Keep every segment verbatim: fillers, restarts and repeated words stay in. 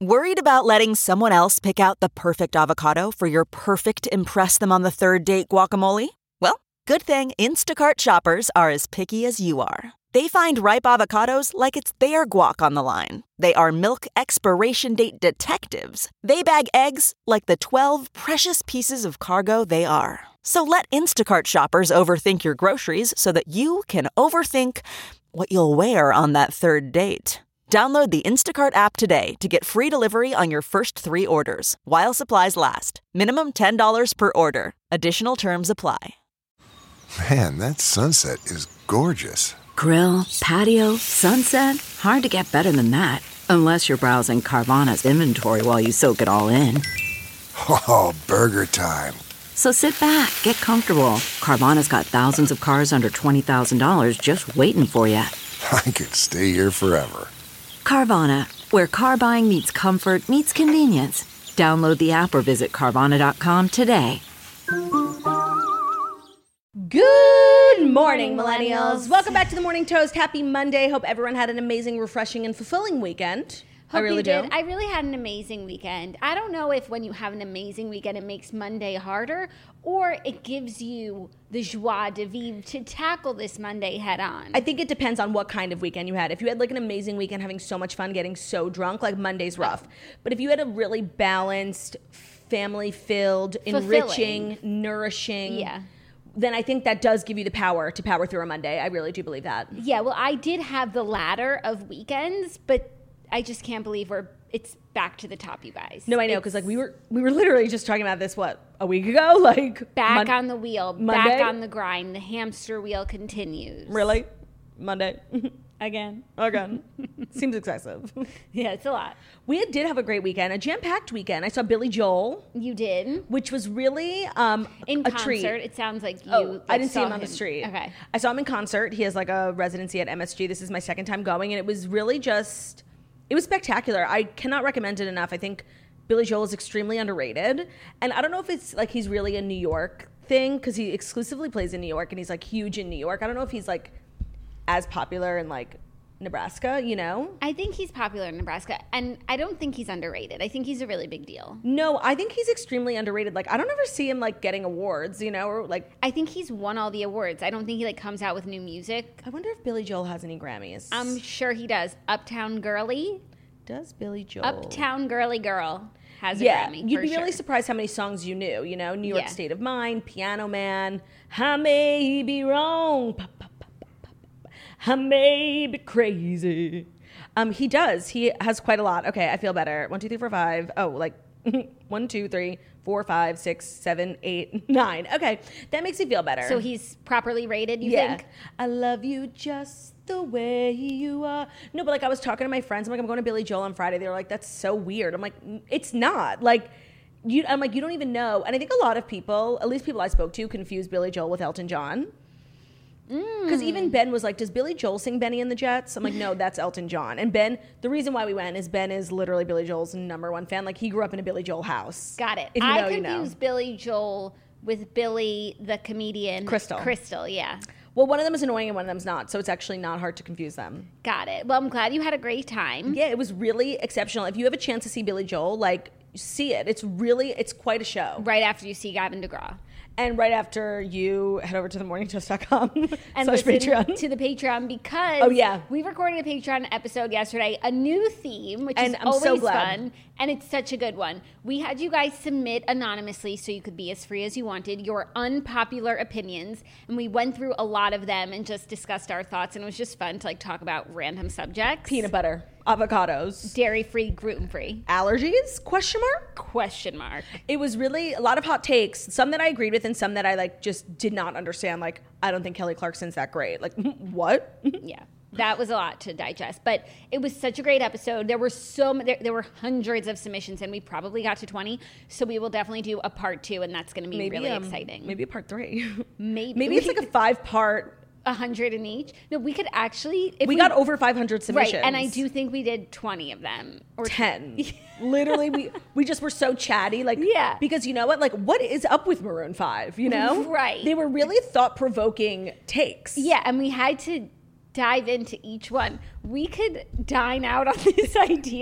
Worried about letting someone else pick out the perfect avocado for your perfect impress them on the third date guacamole? Well, good thing Instacart shoppers are as picky as you are. They find ripe avocados like it's their guac on the line. They are milk expiration date detectives. They bag eggs like the twelve precious pieces of cargo they are. So let Instacart shoppers overthink your groceries so that you can overthink what you'll wear on that third date. Download the Instacart app today to get free delivery on your first three orders, while supplies last. Minimum ten dollars per order. Additional terms apply. Man, that sunset is gorgeous. Grill, patio, sunset. Hard to get better than that. Unless you're browsing Carvana's inventory while you soak it all in. Oh, burger time. So sit back, get comfortable. Carvana's got thousands of cars under twenty thousand dollars just waiting for you. I could stay here forever. Carvana, where car buying meets comfort, meets convenience. Download the app or visit Carvana dot com today. Good morning, millennials. Welcome back to the Morning Toast. Happy Monday. Hope everyone had an amazing, refreshing, and fulfilling weekend. Hope I really you did. do. I really had an amazing weekend. I don't know if when you have an amazing weekend, it makes Monday harder, or it gives you the joie de vivre to tackle this Monday head on. I think it depends on what kind of weekend you had. If you had like an amazing weekend, having so much fun, getting so drunk, like Monday's rough. But if you had a really balanced, family-filled, enriching, nourishing, yeah. then I think that does give you the power to power through a Monday. I really do believe that. Yeah, well, I did have the latter of weekends, but I just can't believe we're it's back to the top, you guys. No, I know, because like we were we were literally just talking about this, what, a week ago? Like back Mon- on the wheel, Monday? back on the grind. The hamster wheel continues. Really? Monday? Again. Again. Seems excessive. Yeah, it's a lot. We did have a great weekend, a jam-packed weekend. I saw Billy Joel, You did? which was really um, In a concert, treat. it sounds like you Oh, like, I didn't see saw him on the street. Okay. I saw him in concert. He has like a residency at M S G. This is my second time going, and it was really just, it was spectacular. I cannot recommend it enough. I think Billy Joel is extremely underrated, and I don't know if it's like he's really a New York thing because he exclusively plays in New York, and he's like huge in New York. I don't know if he's like as popular in like Nebraska, you know? I think he's popular in Nebraska, and I don't think he's underrated. I think he's a really big deal. No, I think he's extremely underrated. Like, I don't ever see him like getting awards, you know, or like. I think he's won all the awards. I don't think he like comes out with new music. I wonder if Billy Joel has any Grammys. I'm sure he does. Uptown Girly, Does Billy Joel? Uptown Girly Girl has a Yeah, Grammy. you'd for be really sure. surprised how many songs you knew. You know, New York Yeah. State of Mind, Piano Man, I may be wrong, pa, pa, pa, pa, pa, pa. I may be crazy. Um, he does. He has quite a lot. Okay, I feel better. One, two, three, four, five. Oh, like one, two, three, four, five, six, seven, eight, nine. Okay, that makes me feel better. So he's properly rated, you yeah. think? I love you just the way you are. No, but like I was talking to my friends. I'm like, I'm going to Billy Joel on Friday. They were like, that's so weird. I'm like, it's not. Like, you. I'm like, you don't even know. And I think a lot of people, at least people I spoke to, confuse Billy Joel with Elton John. Because Mm. even Ben was like, does Billy Joel sing Benny and the Jets? I'm like, no, that's Elton John. And Ben, the reason why we went is Ben is literally Billy Joel's number one fan. Like, he grew up in a Billy Joel house. Got it. If you I know, you know. confuse Billy Joel with Billy the comedian. Crystal. Crystal, yeah. Well, one of them is annoying and one of them's not. So it's actually not hard to confuse them. Got it. Well, I'm glad you had a great time. Yeah, it was really exceptional. If you have a chance to see Billy Joel, like, see it. It's really, it's quite a show. Right after you see Gavin DeGraw. And right after you head over to the morning toast dot com And slash listen Patreon. to the Patreon because Oh, yeah. we recorded a Patreon episode yesterday, a new theme, which And is I'm always so glad. fun, and it's such a good one. We had you guys submit anonymously so you could be as free as you wanted, your unpopular opinions, and we went through a lot of them and just discussed our thoughts, and it was just fun to like talk about random subjects. Peanut butter, avocados, Dairy-free, gluten-free. allergies, question mark? Question mark. It was really a lot of hot takes, some that I agreed with and some that I like just did not understand. Like, I don't think Kelly Clarkson's that great. Like, what? Yeah, that was a lot to digest, but it was such a great episode. There were so there, there were hundreds of submissions, and we probably got to twenty. So we will definitely do a part two, and that's going to be Maybe, really um, exciting. Maybe a part three. Maybe Maybe it's like a five part. a hundred in each. No, we could actually. If We, got over five hundred right, submissions. and I do think we did twenty of them or ten. Literally, we we just were so chatty, like, Yeah. because you know what, like, what is up with Maroon five? You know, Right. They were really thought provoking takes. Yeah, and we had to dive into each one. We could dine out on this idea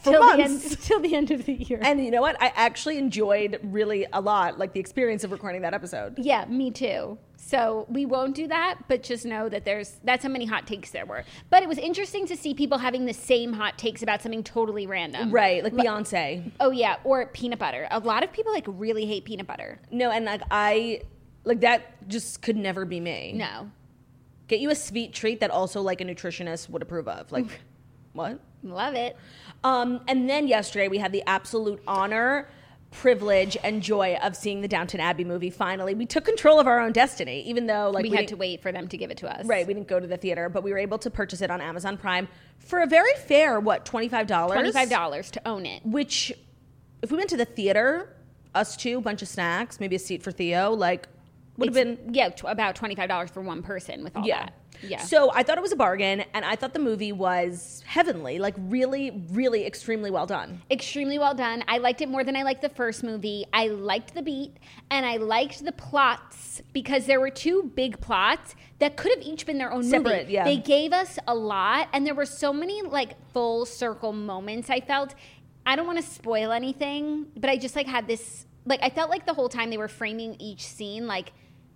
for till months. the end, till the end of the year. And you know what? I actually enjoyed really a lot, like the experience of recording that episode. Yeah, me too. So we won't do that, but just know that there's that's how many hot takes there were. But it was interesting to see people having the same hot takes about something totally random. Right, like Beyonce. Oh yeah, or peanut butter. A lot of people like really hate peanut butter. No, and like I, like that just could never be me. No. Get you a sweet treat that also like a nutritionist would approve of. Like, what? Love it. Um, and then yesterday we had the absolute honor, privilege, and joy of seeing the Downton Abbey movie. Finally, we took control of our own destiny, even though like We, we had didn't- to wait for them to give it to us. Right, we didn't go to the theater, but we were able to purchase it on Amazon Prime for a very fair, what, twenty-five dollars? twenty-five dollars to own it. Which, if we went to the theater, us two, bunch of snacks, maybe a seat for Theo, like, would have It's- been... yeah, t- about twenty-five dollars for one person with all Yeah. that. Yeah. So I thought it was a bargain, and I thought the movie was heavenly, like really, really extremely well done. Extremely well done. I liked it more than I liked the first movie. I liked the beat and I liked the plots because there were two big plots that could have each been their own Separate, movie. yeah. They gave us a lot and there were so many like full circle moments. I felt, I don't want to spoil anything, but I just like had this, like I felt like the whole time they were framing each scene like,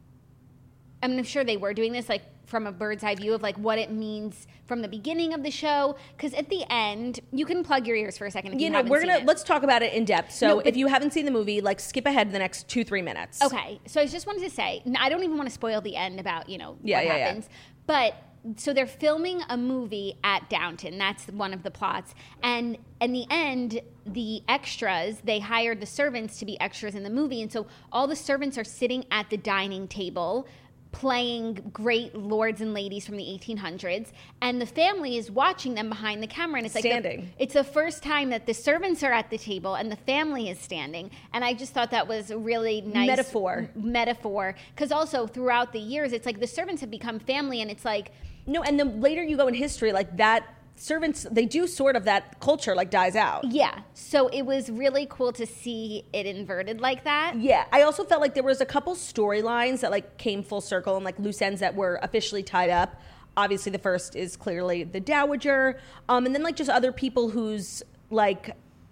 I'm sure they were doing this like from a bird's eye view of like what it means from the beginning of the show. Because at the end, you can plug your ears for a second if you, You know, haven't we're seen gonna it. let's talk about it in depth. So No, but- if you haven't seen the movie, like skip ahead the next two, three minutes. Okay, so I just wanted to say, n- I don't even want to spoil the end about, you know, Yeah, what yeah, yeah. happens. But so they're filming a movie at Downton. That's one of the plots. And in the end, the extras, they hired the servants to be extras in the movie. And so all the servants are sitting at the dining table playing great lords and ladies from the eighteen hundreds, and the family is watching them behind the camera, and it's like the- Standing. it's the first time that the servants are at the table and the family is standing, and I just thought that was a really nice Metaphor. metaphor because also throughout the years it's like the servants have become family, and it's like No, and the later you go in history, like that servants, they do sort of that culture like dies out. yeah, so it was really cool to see it inverted like that. Yeah, I also felt like there was a couple storylines that like came full circle and like loose ends that were officially tied up. Obviously, the first is clearly the Dowager, um, and then like just other people whose like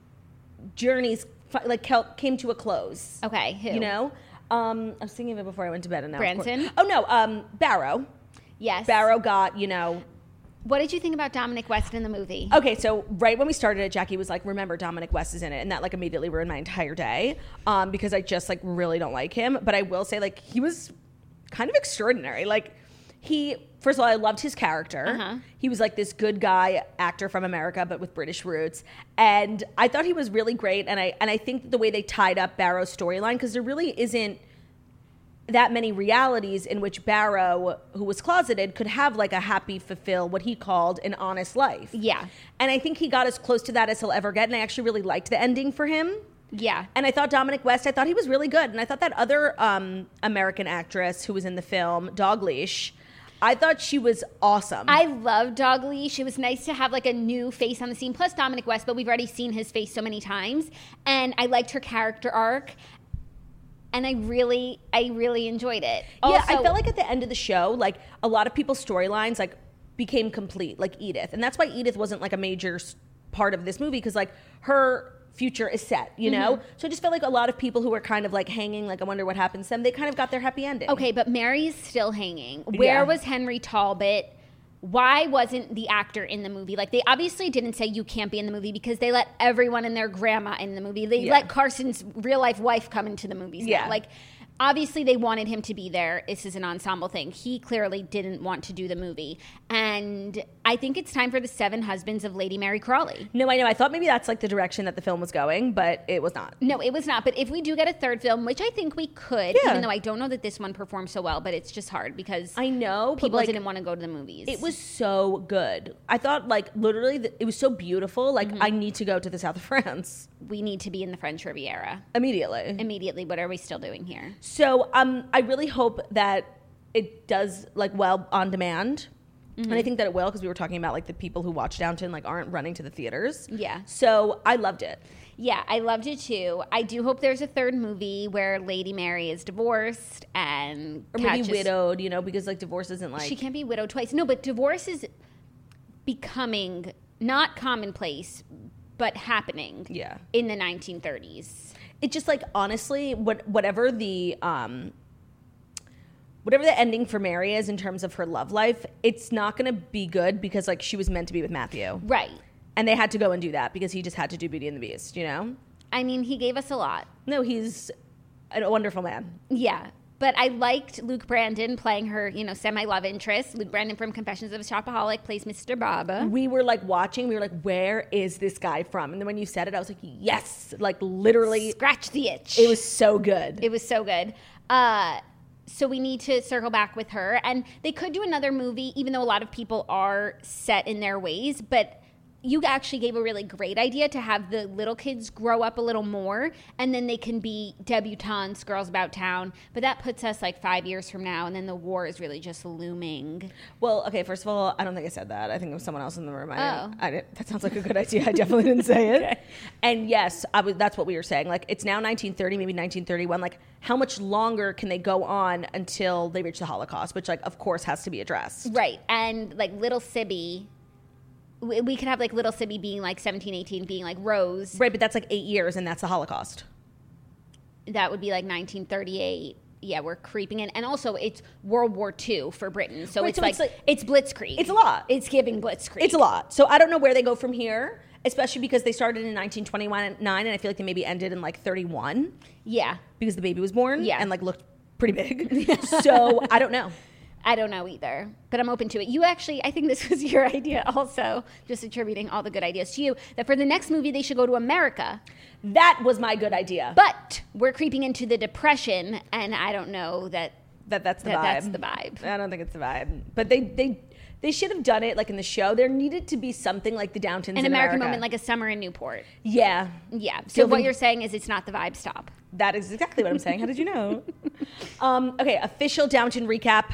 journeys fi- like kel- came to a close. Okay, who? You know, um, I was thinking of it before I went to bed, and now of course- Branson? Oh no, um, Barrow. Yes. Barrow got you know. What did you think about Dominic West in the movie? Okay, so right when we started it, Jackie was like, remember Dominic West is in it. And that like immediately ruined my entire day um, because I just like really don't like him. But I will say like he was kind of extraordinary. Like he, first of all, I loved his character. Uh-huh. He was like this good guy actor from America, but with British roots. And I thought he was really great. And I, and I think the way they tied up Barrow's storyline, because there really isn't that many realities in which Barrow, who was closeted, could have like a happy, fulfill what he called an honest life. Yeah. And I think he got as close to that as he'll ever get. And I actually really liked the ending for him. Yeah. And I thought Dominic West, I thought he was really good. And I thought that other um, American actress who was in the film, Dogleash, I thought she was awesome. I love Dogleash. It was nice to have like a new face on the scene. Plus Dominic West, but we've already seen his face so many times. And I liked her character arc. And I really, I really enjoyed it. yeah, I Also- felt like at the end of the show, like a lot of people's storylines like became complete, like Edith. And that's why Edith wasn't like a major s- part of this movie because like her future is set, you know? Mm-hmm. So I just felt like a lot of people who were kind of like hanging, like I wonder what happens to them, they kind of got their happy ending. Okay, but Mary's still hanging. Where Yeah. was Henry Talbot? Why wasn't the actor in the movie? Like, they obviously didn't say you can't be in the movie because they let everyone and their grandma in the movie. They Yeah. let Carson's real life wife come into the movies. Yeah. Now. Like, obviously they wanted him to be there. This is an ensemble thing. He clearly didn't want to do the movie. And I think it's time for the Seven Husbands of Lady Mary Crawley. No, I know. I thought maybe that's like the direction that the film was going, but it was not. No, it was not. But if we do get a third film, which I think we could, Yeah. even though I don't know that this one performed so well, but it's just hard because I know, but people like, didn't want to go to the movies. it was so good. I thought like literally th- it was so beautiful. Like I need to go to the south of France We need to be in the French Riviera immediately. immediately. What are we still doing here? So um, I really hope that it does like well on demand. And I think that it will because we were talking about like the people who watch Downton like aren't running to the theaters. Yeah. So I loved it. Yeah, I loved it too. I do hope there's a third movie where Lady Mary is divorced and Or maybe catches- widowed, you know, because like divorce isn't like She can't be widowed twice. No, but divorce is becoming not commonplace, but happening Yeah. in the nineteen thirties. It just like, honestly, what whatever the um whatever the ending for Mary is in terms of her love life, it's not going to be good because like she was meant to be with Matthew. Right. And they had to go and do that because he just had to do Beauty and the Beast, you know? I mean, he gave us a lot. No, he's a wonderful man. Yeah. But I liked Luke Brandon playing her, you know, semi-love interest. Luke Brandon from Confessions of a Shopaholic plays Mister Baba. We were like watching, we were like, where is this guy from? And then when you said it, I was like, yes, like literally. Scratch the itch. It was so good. It was so good. Uh, so we need to circle back with her. And they could do another movie, even though a lot of people are set in their ways. But you actually gave a really great idea to have the little kids grow up a little more, and then they can be debutantes, girls about town. But that puts us like five years from now, and then the war is really just looming. Well, okay, first of all, I don't think I said that. I think it was someone else in the room. I Oh. didn't, I didn't, that sounds like a good idea. I definitely didn't say it. Okay. And yes, I was, that's what we were saying. Like, it's now nineteen thirty, maybe nineteen thirty-one. Like, how much longer can they go on until they reach the Holocaust, which, like, of course, has to be addressed. Right. And like little Sibby, we, we could have like little Sibby being like seventeen, eighteen, being like Rose. Right, but that's like eight years, and that's the Holocaust. That would be like nineteen thirty-eight. Yeah, we're creeping in. And also, it's World War Two for Britain. So, Right, it's, so like, it's like- it's Blitzkrieg. It's a lot. It's giving Blitzkrieg. It's a lot. So I don't know where they go from here, especially because they started in nineteen twenty-nine, and I feel like they maybe ended in like thirty-one Yeah. because the baby was born Yeah. and like looked pretty big. So I don't know. I don't know either, but I'm open to it. You actually, I think this was your idea also, just attributing all the good ideas to you, that for the next movie, they should go to America. That was my good idea. But we're creeping into the Depression, and I don't know that, that that's the that vibe. that's the vibe. I don't think it's the vibe. But they they they should have done it like in the show. There needed to be something like the Downtons An in American America. moment, like a summer in Newport. Yeah. Yeah. So Fielding- what you're saying is it's not the vibe. Stop. That is exactly what I'm saying. How did you know? um, okay, official Downton recap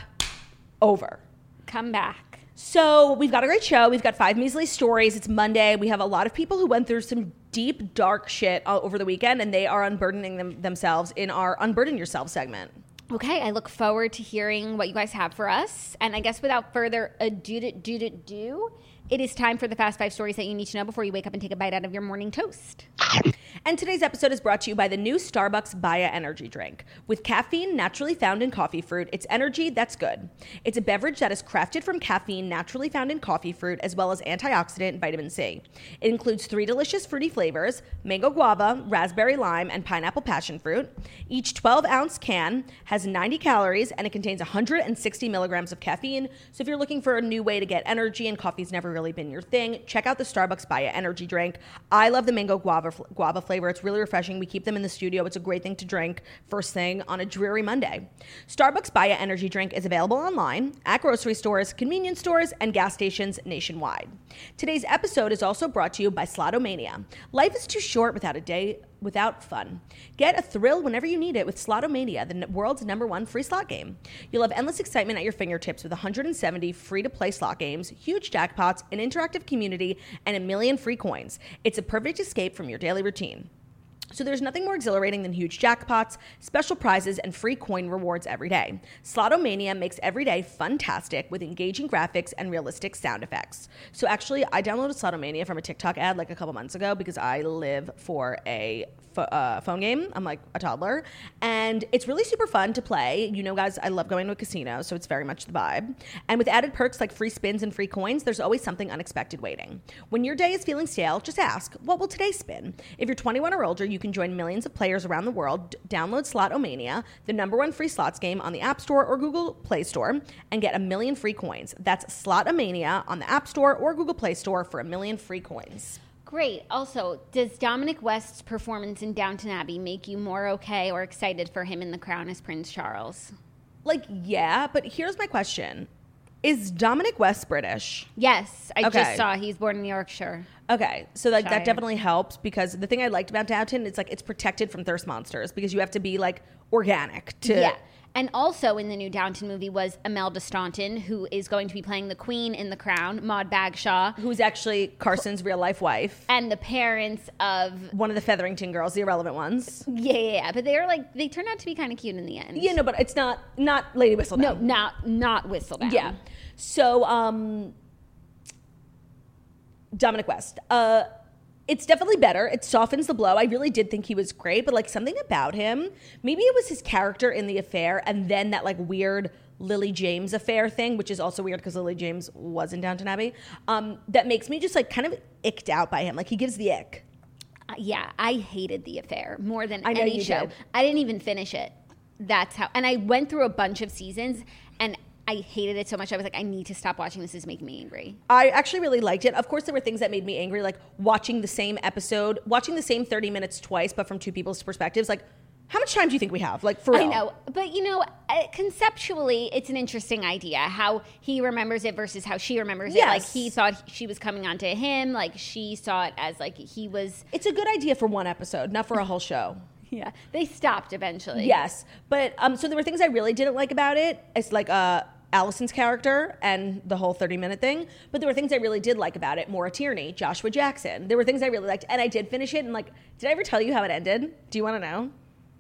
over. Come back. So we've got a great show. We've got five measly stories. It's Monday. We have a lot of people who went through some deep, dark shit uh, over the weekend, and they are unburdening them, themselves in our Unburden Yourself segment. Okay, I look forward to hearing what you guys have for us. And I guess without further ado, do, do, do, do, it is time for the fast five stories that you need to know before you wake up and take a bite out of your morning toast. And today's episode is brought to you by the new Starbucks Baya energy drink. With caffeine naturally found in coffee fruit, it's energy that's good. It's a beverage that is crafted from caffeine naturally found in coffee fruit, as well as antioxidant and vitamin C. It includes three delicious fruity flavors: mango guava, raspberry lime, and pineapple passion fruit. Each twelve ounce can has ninety calories, and it contains one hundred sixty milligrams of caffeine. So if you're looking for a new way to get energy and coffee's never really been your thing, check out the Starbucks Baya energy drink. I love the mango guava guava flavor. It's really refreshing. We keep them in the studio. It's a great thing to drink first thing on a dreary Monday. Starbucks Baya energy drink is available online at grocery stores, convenience stores, and gas stations nationwide. Today's episode is also brought to you by Slotomania. Life is too short without a day without fun. Get a thrill whenever you need it with Slotomania, the world's number one free slot game. You'll have endless excitement at your fingertips with one hundred seventy free-to-play slot games, huge jackpots, an interactive community, and a million free coins. It's a perfect escape from your daily routine. So there's nothing more exhilarating than huge jackpots, special prizes, and free coin rewards every day. Slotomania makes every day fun-tastic with engaging graphics and realistic sound effects. So actually, I downloaded Slotomania from a TikTok ad like a couple months ago because I live for a fo- uh, phone game. I'm like a toddler. And it's really super fun to play. You know, guys, I love going to a casino, so it's very much the vibe. And with added perks like free spins and free coins, there's always something unexpected waiting. When your day is feeling stale, just ask, what will today spin? If you're twenty-one or older, you can join millions of players around the world. Download Slotomania, the number one free slots game on the App Store or Google Play Store, and get a million free coins. That's Slotomania on the App Store or Google Play Store for a million free coins. Great. Also, does Dominic West's performance in Downton Abbey make you more okay or excited for him in The Crown as Prince Charles? Like, yeah, but here's my question. Is Dominic West British? Yes, I Okay. just saw he's born in Yorkshire. Okay, so like Shire. that definitely helps because the thing I liked about Downton, it's like it's protected from thirst monsters because you have to be like organic to. Yeah. And also in the new Downton movie was Imelda Staunton, who is going to be playing the Queen in The Crown, Maud Bagshaw, Who's actually Carson's real life wife. and the parents of One of the Featherington girls, the irrelevant ones. yeah, yeah, yeah. But they're like they turned out to be kind of cute in the end. Yeah, no, but it's not not Lady Whistledown. No, not not Whistledown. Yeah. So, um, Dominic West. Uh, It's definitely better. It softens the blow. I really did think he was great, but like something about him, maybe it was his character in The Affair and then that like weird Lily James affair thing, which is also weird because Lily James was in Downton Abbey, um, that makes me just like kind of icked out by him. Like he gives the ick. Uh, yeah, I hated The Affair more than I know any you show. did. I didn't even finish it. That's how, and I went through a bunch of seasons and I hated it so much. I was like, I need to stop watching this. This is making me angry. I actually really liked it. Of course, there were things that made me angry, like watching the same episode, watching the same thirty minutes twice, but from two people's perspectives. Like, how much time do you think we have? Like, for real. I know. But, you know, uh, conceptually, it's an interesting idea, how he remembers it versus how she remembers Yes. it. Like, he thought she was coming on to him. Like, she saw it as, like, he was... It's a good idea for one episode, not for a whole show. Yeah. They stopped eventually. Yes. But, um, so there were things I really didn't like about it. It's like, uh... Allison's character and the whole thirty minute thing, but there were things I really did like about it. Maura Tierney, Joshua Jackson. There were things I really liked, and I did finish it. And like, did I ever tell you how it ended? Do you want to know?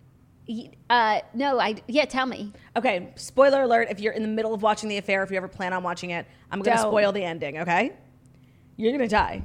Uh, no, I yeah. Tell me. Okay, spoiler alert. If you're in the middle of watching The Affair, if you ever plan on watching it, I'm going to Don't. spoil the ending. Okay, you're going to die.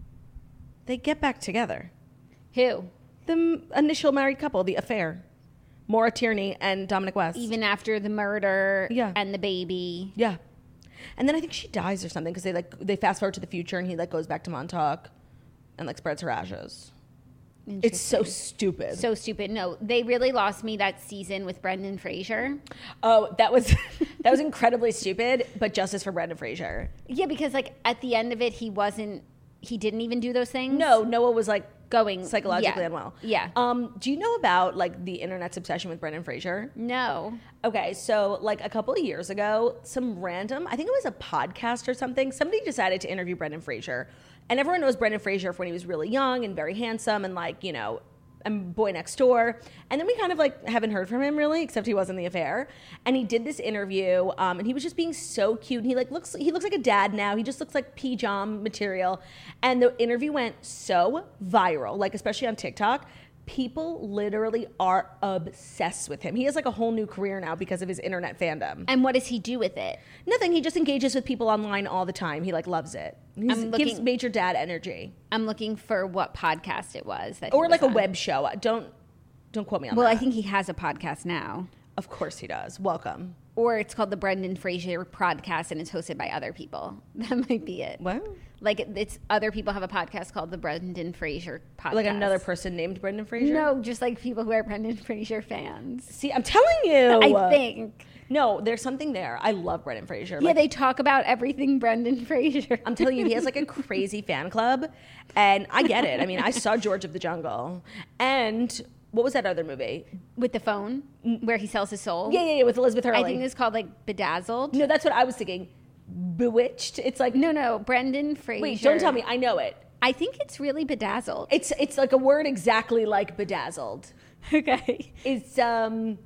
They get back together. Who? The m- initial married couple, The Affair, Maura Tierney and Dominic West. Even after the murder Yeah. and the baby. Yeah. And then I think she dies or something because they like they fast forward to the future and he like goes back to Montauk and like spreads her ashes. It's so stupid. So stupid. No, they really lost me that season with Brendan Fraser. Oh, that was that was incredibly stupid, but justice for Brendan Fraser. Yeah, because like at the end of it, he wasn't. He didn't even do those things. No, Noah was like Going psychologically yeah. unwell. Yeah. Um, do you know about like the internet's obsession with Brendan Fraser? No. Okay, so like a couple of years ago, some random, I think it was a podcast or something, somebody decided to interview Brendan Fraser. And everyone knows Brendan Fraser from when he was really young and very handsome and like, you know, and Boy Next Door. And then we kind of like haven't heard from him really, except he was in The Affair. And he did this interview um, and he was just being so cute. And he like looks, he looks like a dad now. He just looks like P-Jam material. And the interview went so viral, like especially on TikTok. People literally are obsessed with him. He has like a whole new career now because of his internet fandom. And what does he do with it? Nothing. He just engages with people online all the time. He like loves it. He I'm gives looking- major dad energy. I'm looking for what podcast it was that he Or was like a on. web show. Don't don't quote me on Well, that. I think he has a podcast now. Of course he does. Welcome. Or it's called the Brendan Fraser Podcast and it's hosted by other people. That might be it. What? Like it's other people have a podcast called the Brendan Fraser Podcast. Like another person named Brendan Fraser? No, just like people who are Brendan Fraser fans. See, I'm telling you. I think. No, there's something there. I love Brendan Fraser. Yeah, Like, they talk about everything Brendan Fraser. I'm telling you, he has like a crazy fan club. And I get it. I mean, I saw George of the Jungle. And what was that other movie? With the phone where he sells his soul. Yeah, yeah, yeah, with Elizabeth Hurley. I think it's called like Bedazzled. No, that's what I was thinking. Bewitched. It's like No, no, Brendan Fraser. Wait, don't tell me. I know it. I think it's really Bedazzled. It's it's like a word exactly like bedazzled. Okay. It's um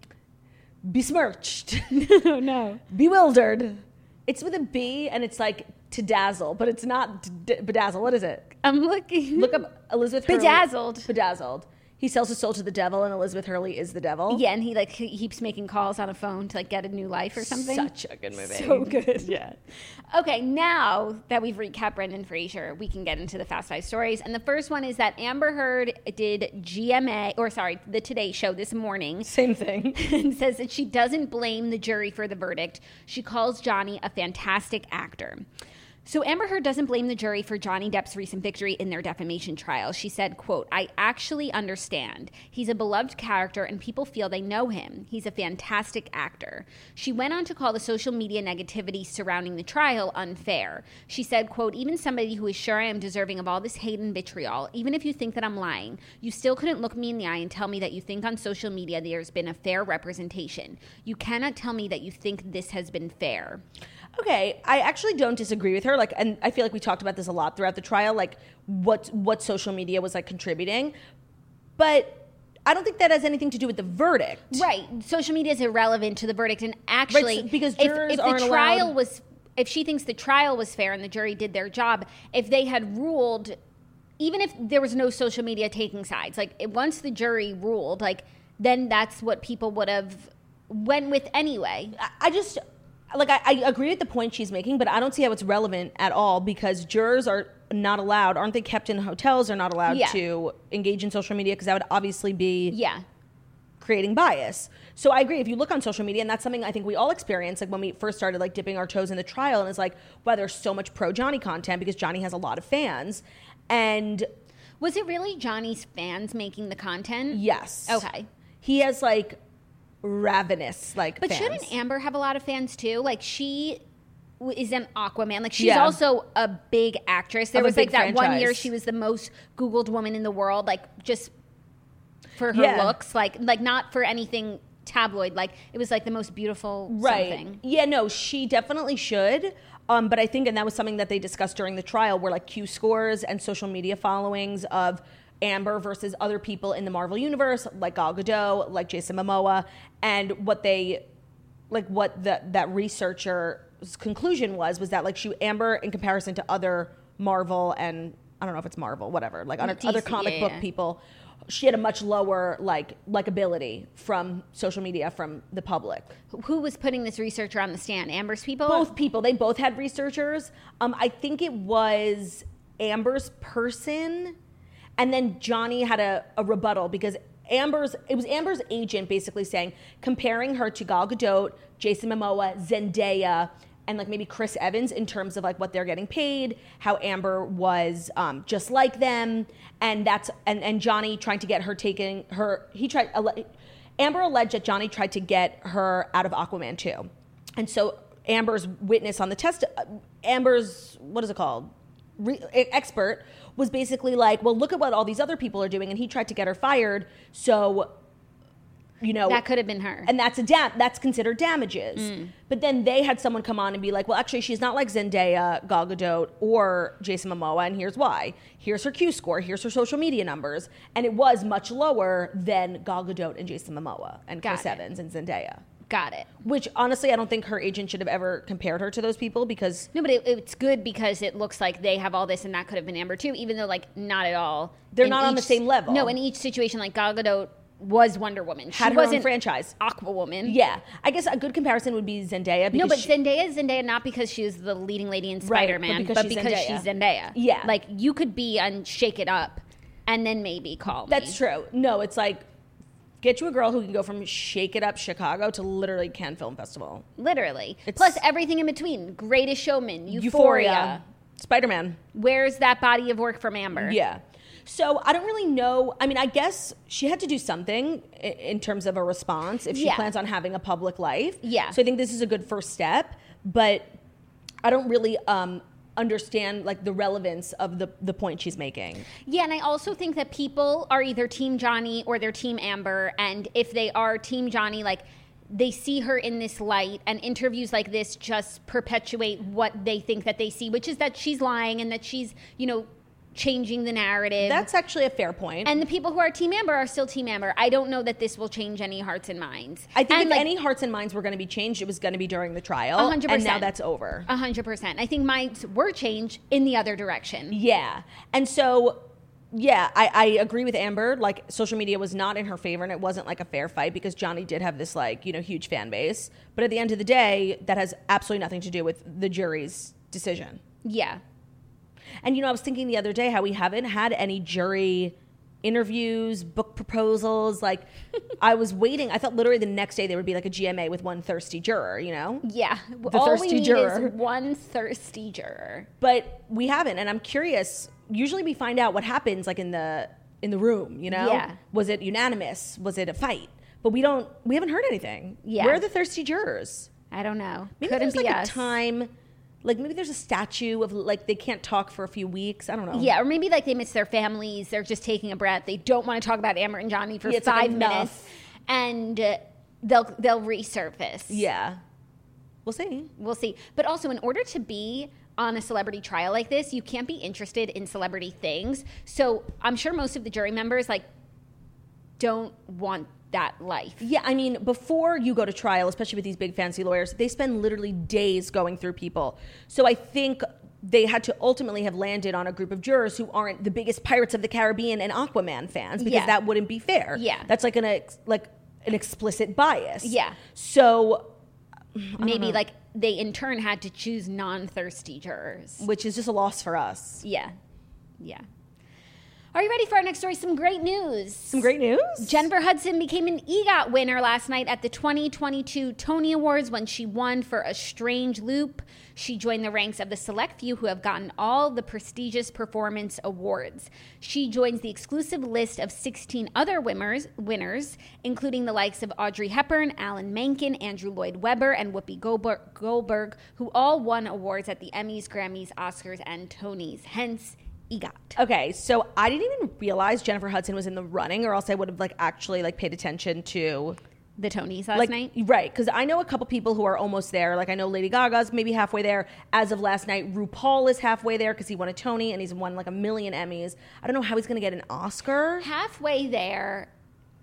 besmirched. No, no. Bewildered. It's with a B and it's like to dazzle, but it's not d- bedazzle. What is it? I'm looking. Look up Elizabeth Hurley. Bedazzled. Bedazzled. He sells his soul to the devil and Elizabeth Hurley is the devil. Yeah, and he like he keeps making calls on a phone to like get a new life or something. Such a good movie. So good. Yeah. Okay, now that we've recapped Brendan Fraser, we can get into the Fast Five stories. And the first one is that Amber Heard did G M A, or sorry, the Today Show this morning, Same thing. and says that she doesn't blame the jury for the verdict. She calls Johnny a fantastic actor. So Amber Heard doesn't blame the jury for Johnny Depp's recent victory in their defamation trial. She said, quote, "I actually understand. He's a beloved character and people feel they know him. He's a fantastic actor." She went on to call the social media negativity surrounding the trial unfair. She said, quote, "Even somebody who is sure I am deserving of all this hate and vitriol, even if you think that I'm lying, you still couldn't look me in the eye and tell me that you think on social media there's been a fair representation. You cannot tell me that you think this has been fair." Okay, I actually don't disagree with her. Like, and I feel like we talked about this a lot throughout the trial, like what what social media was like contributing, but I don't think that has anything to do with the verdict. Right. Social media is irrelevant to the verdict. And actually, Right, so- because if, jurors if the aren't trial allowed- was, if she thinks the trial was fair and the jury did their job, if they had ruled, even if there was no social media taking sides, like it, once the jury ruled, like then that's what people would have went with anyway. I, I just like I, I agree with the point she's making, but I don't see how it's relevant at all because jurors are not allowed? Aren't they kept in hotels or not allowed Yeah. to engage in social media? Because that would obviously be Yeah. creating bias. So I agree. If you look on social media, and that's something I think we all experience, like when we first started like dipping our toes in the trial, and it's like, wow, there's so much pro Johnny content because Johnny has a lot of fans. And Was it really Johnny's fans making the content? yes. Okay. He has like ravenous like But fans. shouldn't Amber have a lot of fans too? Like she w- is an Aquaman. Like she's Yeah. also a big actress. There Of a was like big that one year franchise. she was the most Googled woman in the world, like just for her Yeah. looks, like like not for anything tabloid. Like it was like the most beautiful Right. something. Yeah, no, she definitely should. Um, but I think, and that was something that they discussed during the trial, were like Q scores and social media followings of Amber versus other people in the Marvel universe, like Gal Gadot, like Jason Momoa, and what they, like what the, that researcher's conclusion was, was that like she, Amber, in comparison to other Marvel and, I don't know if it's Marvel, whatever, like other, D C, other comic yeah, book yeah. people, she had a much lower like likability from social media, from the public. Who was putting this researcher on the stand? Amber's people? Both people. They both had researchers. Um, I think it was Amber's person, and then Johnny had a, a rebuttal because Amber's it was Amber's agent basically saying, comparing her to Gal Gadot, Jason Momoa, Zendaya, and like maybe Chris Evans in terms of like what they're getting paid, how Amber was um, just like them, and that's and, and Johnny trying to get her taking her. He tried. Amber alleged that Johnny tried to get her out of Aquaman two. And so Amber's witness on the test, Amber's, what is it called? Re- expert was basically like, well, look at what all these other people are doing. And he tried to get her fired. So, you know. That could have been her. And that's a dam- that's considered damages. But then they had someone come on and be like, well, actually, she's not like Zendaya, Gal Gadot, or Jason Momoa, and here's why. Here's her Q score. Here's her social media numbers. And it was much lower than Gal Gadot and Jason Momoa and Got Chris it. Evans and Zendaya. Got it. Which, honestly, I don't think her agent should have ever compared her to those people because... No, but it, it's good because it looks like they have all this, and that could have been Amber too, even though like not at all. They're In not on the each- same level. No, in each situation, like Gal Gadot was Wonder Woman. She Had her own wasn't franchise. Aquawoman. Yeah. I guess a good comparison would be Zendaya. Because No, but she- Zendaya is Zendaya not because she was the leading lady in Right, Spider-Man, but but because because, she's she's, Zendaya. Zendaya. Yeah. Like, you could be on Shake It Up and then maybe call me. That's true. No, it's like, get you a girl who can go from Shake It Up Chicago to literally Cannes Film Festival. Literally. It's- Plus everything in between. Greatest Showman, Euphoria. Euphoria. Spider-Man. Where's that body of work from Amber? Yeah. So I don't really know. I mean, I guess she had to do something i- in terms of a response if she Yeah. plans on having a public life. Yeah. So I think this is a good first step, but I don't really um, understand like the relevance of the, the point she's making. Yeah, and I also think that people are either Team Johnny or they're Team Amber. And if they are Team Johnny, like they see her in this light, and interviews like this just perpetuate what they think that they see, which is that she's lying and that she's, you know, changing the narrative. That's actually a fair point. And the people who are Team Amber are still Team Amber. I don't know that this will change any hearts and minds. I think and if like, any hearts and minds were going to be changed, it was going to be during the trial. one hundred percent. And now that's over. one hundred percent. I think minds were changed in the other direction. Yeah. And so, yeah, I, I agree with Amber. Like, social media was not in her favor, and it wasn't like a fair fight because Johnny did have this, like, you know, huge fan base. But at the end of the day, that has absolutely nothing to do with the jury's decision. Yeah. And, you know, I was thinking the other day how we haven't had any jury interviews, book proposals. Like, I was waiting. I thought literally the next day there would be like a G M A with one thirsty juror, you know? Yeah. The All thirsty we need juror. is one thirsty juror. But we haven't, and I'm curious. Usually we find out what happens like in the in the room, you know? Yeah. Was it unanimous? Was it a fight? But we don't we haven't heard anything. Yeah. Where are the thirsty jurors? I don't know. Maybe Couldn't there's be like us. a time, like maybe there's a statue of like they can't talk for a few weeks. I don't know. Yeah, or maybe like they miss their families. They're just taking a breath. They don't want to talk about Amber and Johnny for Yeah, it's like five enough. minutes, and uh, they'll they'll resurface. Yeah. We'll see. We'll see. But also, in order to be on a celebrity trial like this, you can't be interested in celebrity things. So I'm sure most of the jury members like don't want that life. Yeah, I mean, before you go to trial, especially with these big fancy lawyers, they spend literally days going through people. So I think they had to ultimately have landed on a group of jurors who aren't the biggest Pirates of the Caribbean and Aquaman fans because Yeah. that wouldn't be fair. Yeah. That's like an ex- like an explicit bias. Yeah. So Maybe like they in turn had to choose non-thirsty jurors. Which is just a loss for us. Yeah. Yeah. Are you ready for our next story? Some great news. Some great news? Jennifer Hudson became an EGOT winner last night at the twenty twenty-two Tony Awards when she won for A Strange Loop. She joined the ranks of the select few who have gotten all the prestigious performance awards. She joins the exclusive list of sixteen other winners, winners, including the likes of Audrey Hepburn, Alan Menken, Andrew Lloyd Webber, and Whoopi Goldberg, Goldberg, who all won awards at the Emmys, Grammys, Oscars, and Tonys. Hence, EGOT. Okay, so I didn't even realize Jennifer Hudson was in the running, or else I would have like actually like paid attention to the Tonys last like, night. Right, because I know a couple people who are almost there. Like I know Lady Gaga's maybe halfway there. As of last night, RuPaul is halfway there because he won a Tony and he's won like a million Emmys. I don't know how he's going to get an Oscar. Halfway there.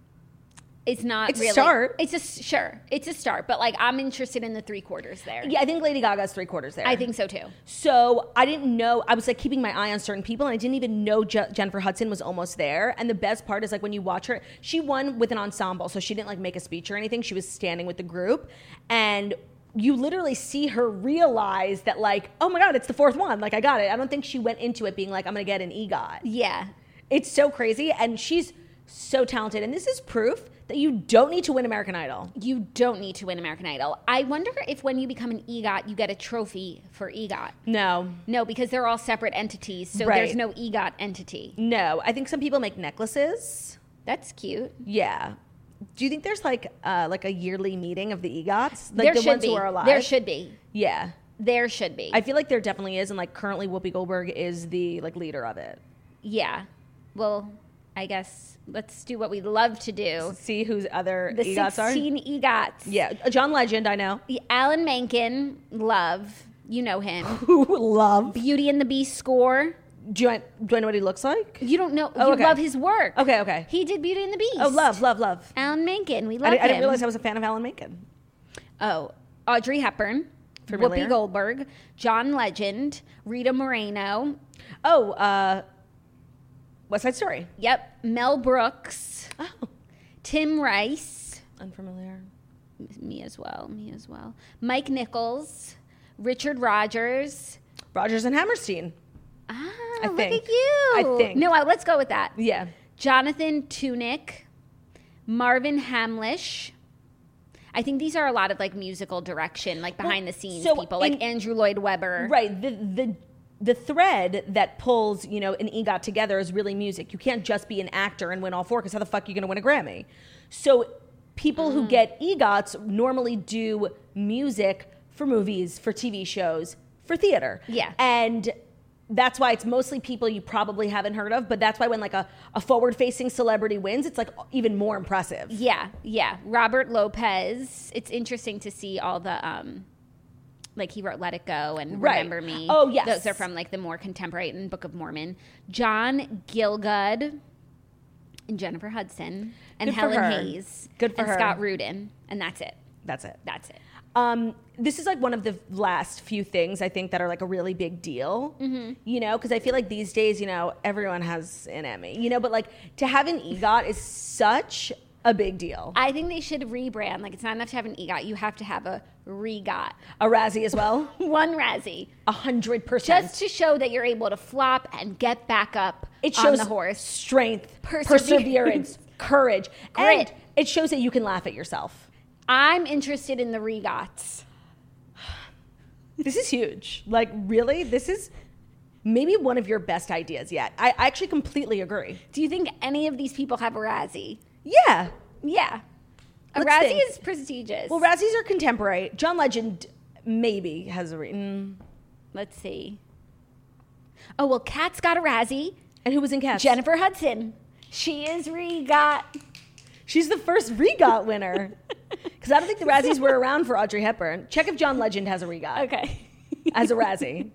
It's not It's a really. start. It's a sure. It's a start, but like I'm interested in the three quarters there. Yeah, I think Lady Gaga's three quarters there. I think so too. So I didn't know. I was like keeping my eye on certain people, and I didn't even know Je- Jennifer Hudson was almost there. And the best part is like when you watch her, she won with an ensemble, so she didn't like make a speech or anything. She was standing with the group, and you literally see her realize that like, oh my God, it's the fourth one. Like I got it. I don't think she went into it being like, I'm gonna get an EGOT. Yeah. It's so crazy, and she's so talented. And this is proof that you don't need to win American Idol. You don't need to win American Idol. I wonder if when you become an EGOT, you get a trophy for EGOT. No. No, because they're all separate entities, so Right. there's no EGOT entity. No. I think some people make necklaces. That's cute. Yeah. Do you think there's like uh, like a yearly meeting of the EGOTs? Like there the should ones be. who are alive? There should be. Yeah. There should be. I feel like there definitely is, and like currently Whoopi Goldberg is the like leader of it. Yeah. Well, I guess let's do what we love to do. See whose other The EGOTs sixteen are? EGOTs. Yeah. Uh, John Legend, I know. The Alan Menken, love. You know him. Who love. Beauty and the Beast score. Do you, do I know what he looks like? You don't know. Oh, you okay. love his work. Okay, okay. He did Beauty and the Beast. Oh, love, love, love. Alan Menken. We love I, di- him. I didn't realize I was a fan of Alan Menken. Oh, Audrey Hepburn. Familiar. Whoopi Goldberg. John Legend. Rita Moreno. Oh, uh, West Side Story. Yep. Mel Brooks. Oh. Tim Rice. Unfamiliar. Me as well. Me as well. Mike Nichols. Richard Rogers. Rogers and Hammerstein. Ah, I look think. at you. I think. No, uh, let's go with that. Yeah. Jonathan Tunick. Marvin Hamlish. I think these are a lot of like musical direction, like behind Well, the scenes so people, like in- Andrew Lloyd Webber. Right. The the the thread that pulls, you know, an EGOT together is really music. You can't just be an actor and win all four, because how the fuck are you going to win a Grammy? So people Mm. who get EGOTs normally do music for movies, for T V shows, for theater. Yeah. And that's why it's mostly people you probably haven't heard of, but that's why when like a, a forward-facing celebrity wins, it's like even more impressive. Yeah, yeah. Robert Lopez. It's interesting to see all the um like he wrote Let It Go and Right. Remember Me. Oh, yes. Those are from like the more contemporary and Book of Mormon. John Gielgud and Jennifer Hudson and Good for Helen her. Hayes. Good for and her. Scott Rudin. And that's it. That's it. That's it. Um, this is like one of the last few things I think that are like a really big deal, Mm-hmm. you know, because I feel like these days, you know, everyone has an Emmy, you know, but like to have an EGOT is such a big deal. I think they should rebrand. Like it's not enough to have an EGOT. You have to have a REGOT. A Razzie as well, One Razzie. a hundred percent. Just to show that you're able to flop and get back up It on shows the horse. strength, Perseverance. perseverance, courage, Grit. and it shows that you can laugh at yourself. I'm interested in the REGOTs. This is huge. Like, really, this is maybe one of your best ideas yet. I, I actually completely agree. Do you think any of these people have a Razzie? Yeah. Yeah. A Let's Razzie think. is prestigious. Well, Razzies are contemporary. John Legend maybe has a written. Let's see. Oh, well, Kat's got a Razzie. And who was in Cats? Jennifer Hudson. She is REGOT. She's the first REGOT winner. Because I don't think the Razzies were around for Audrey Hepburn. Check if John Legend has a REGOT. Okay. As a Razzie.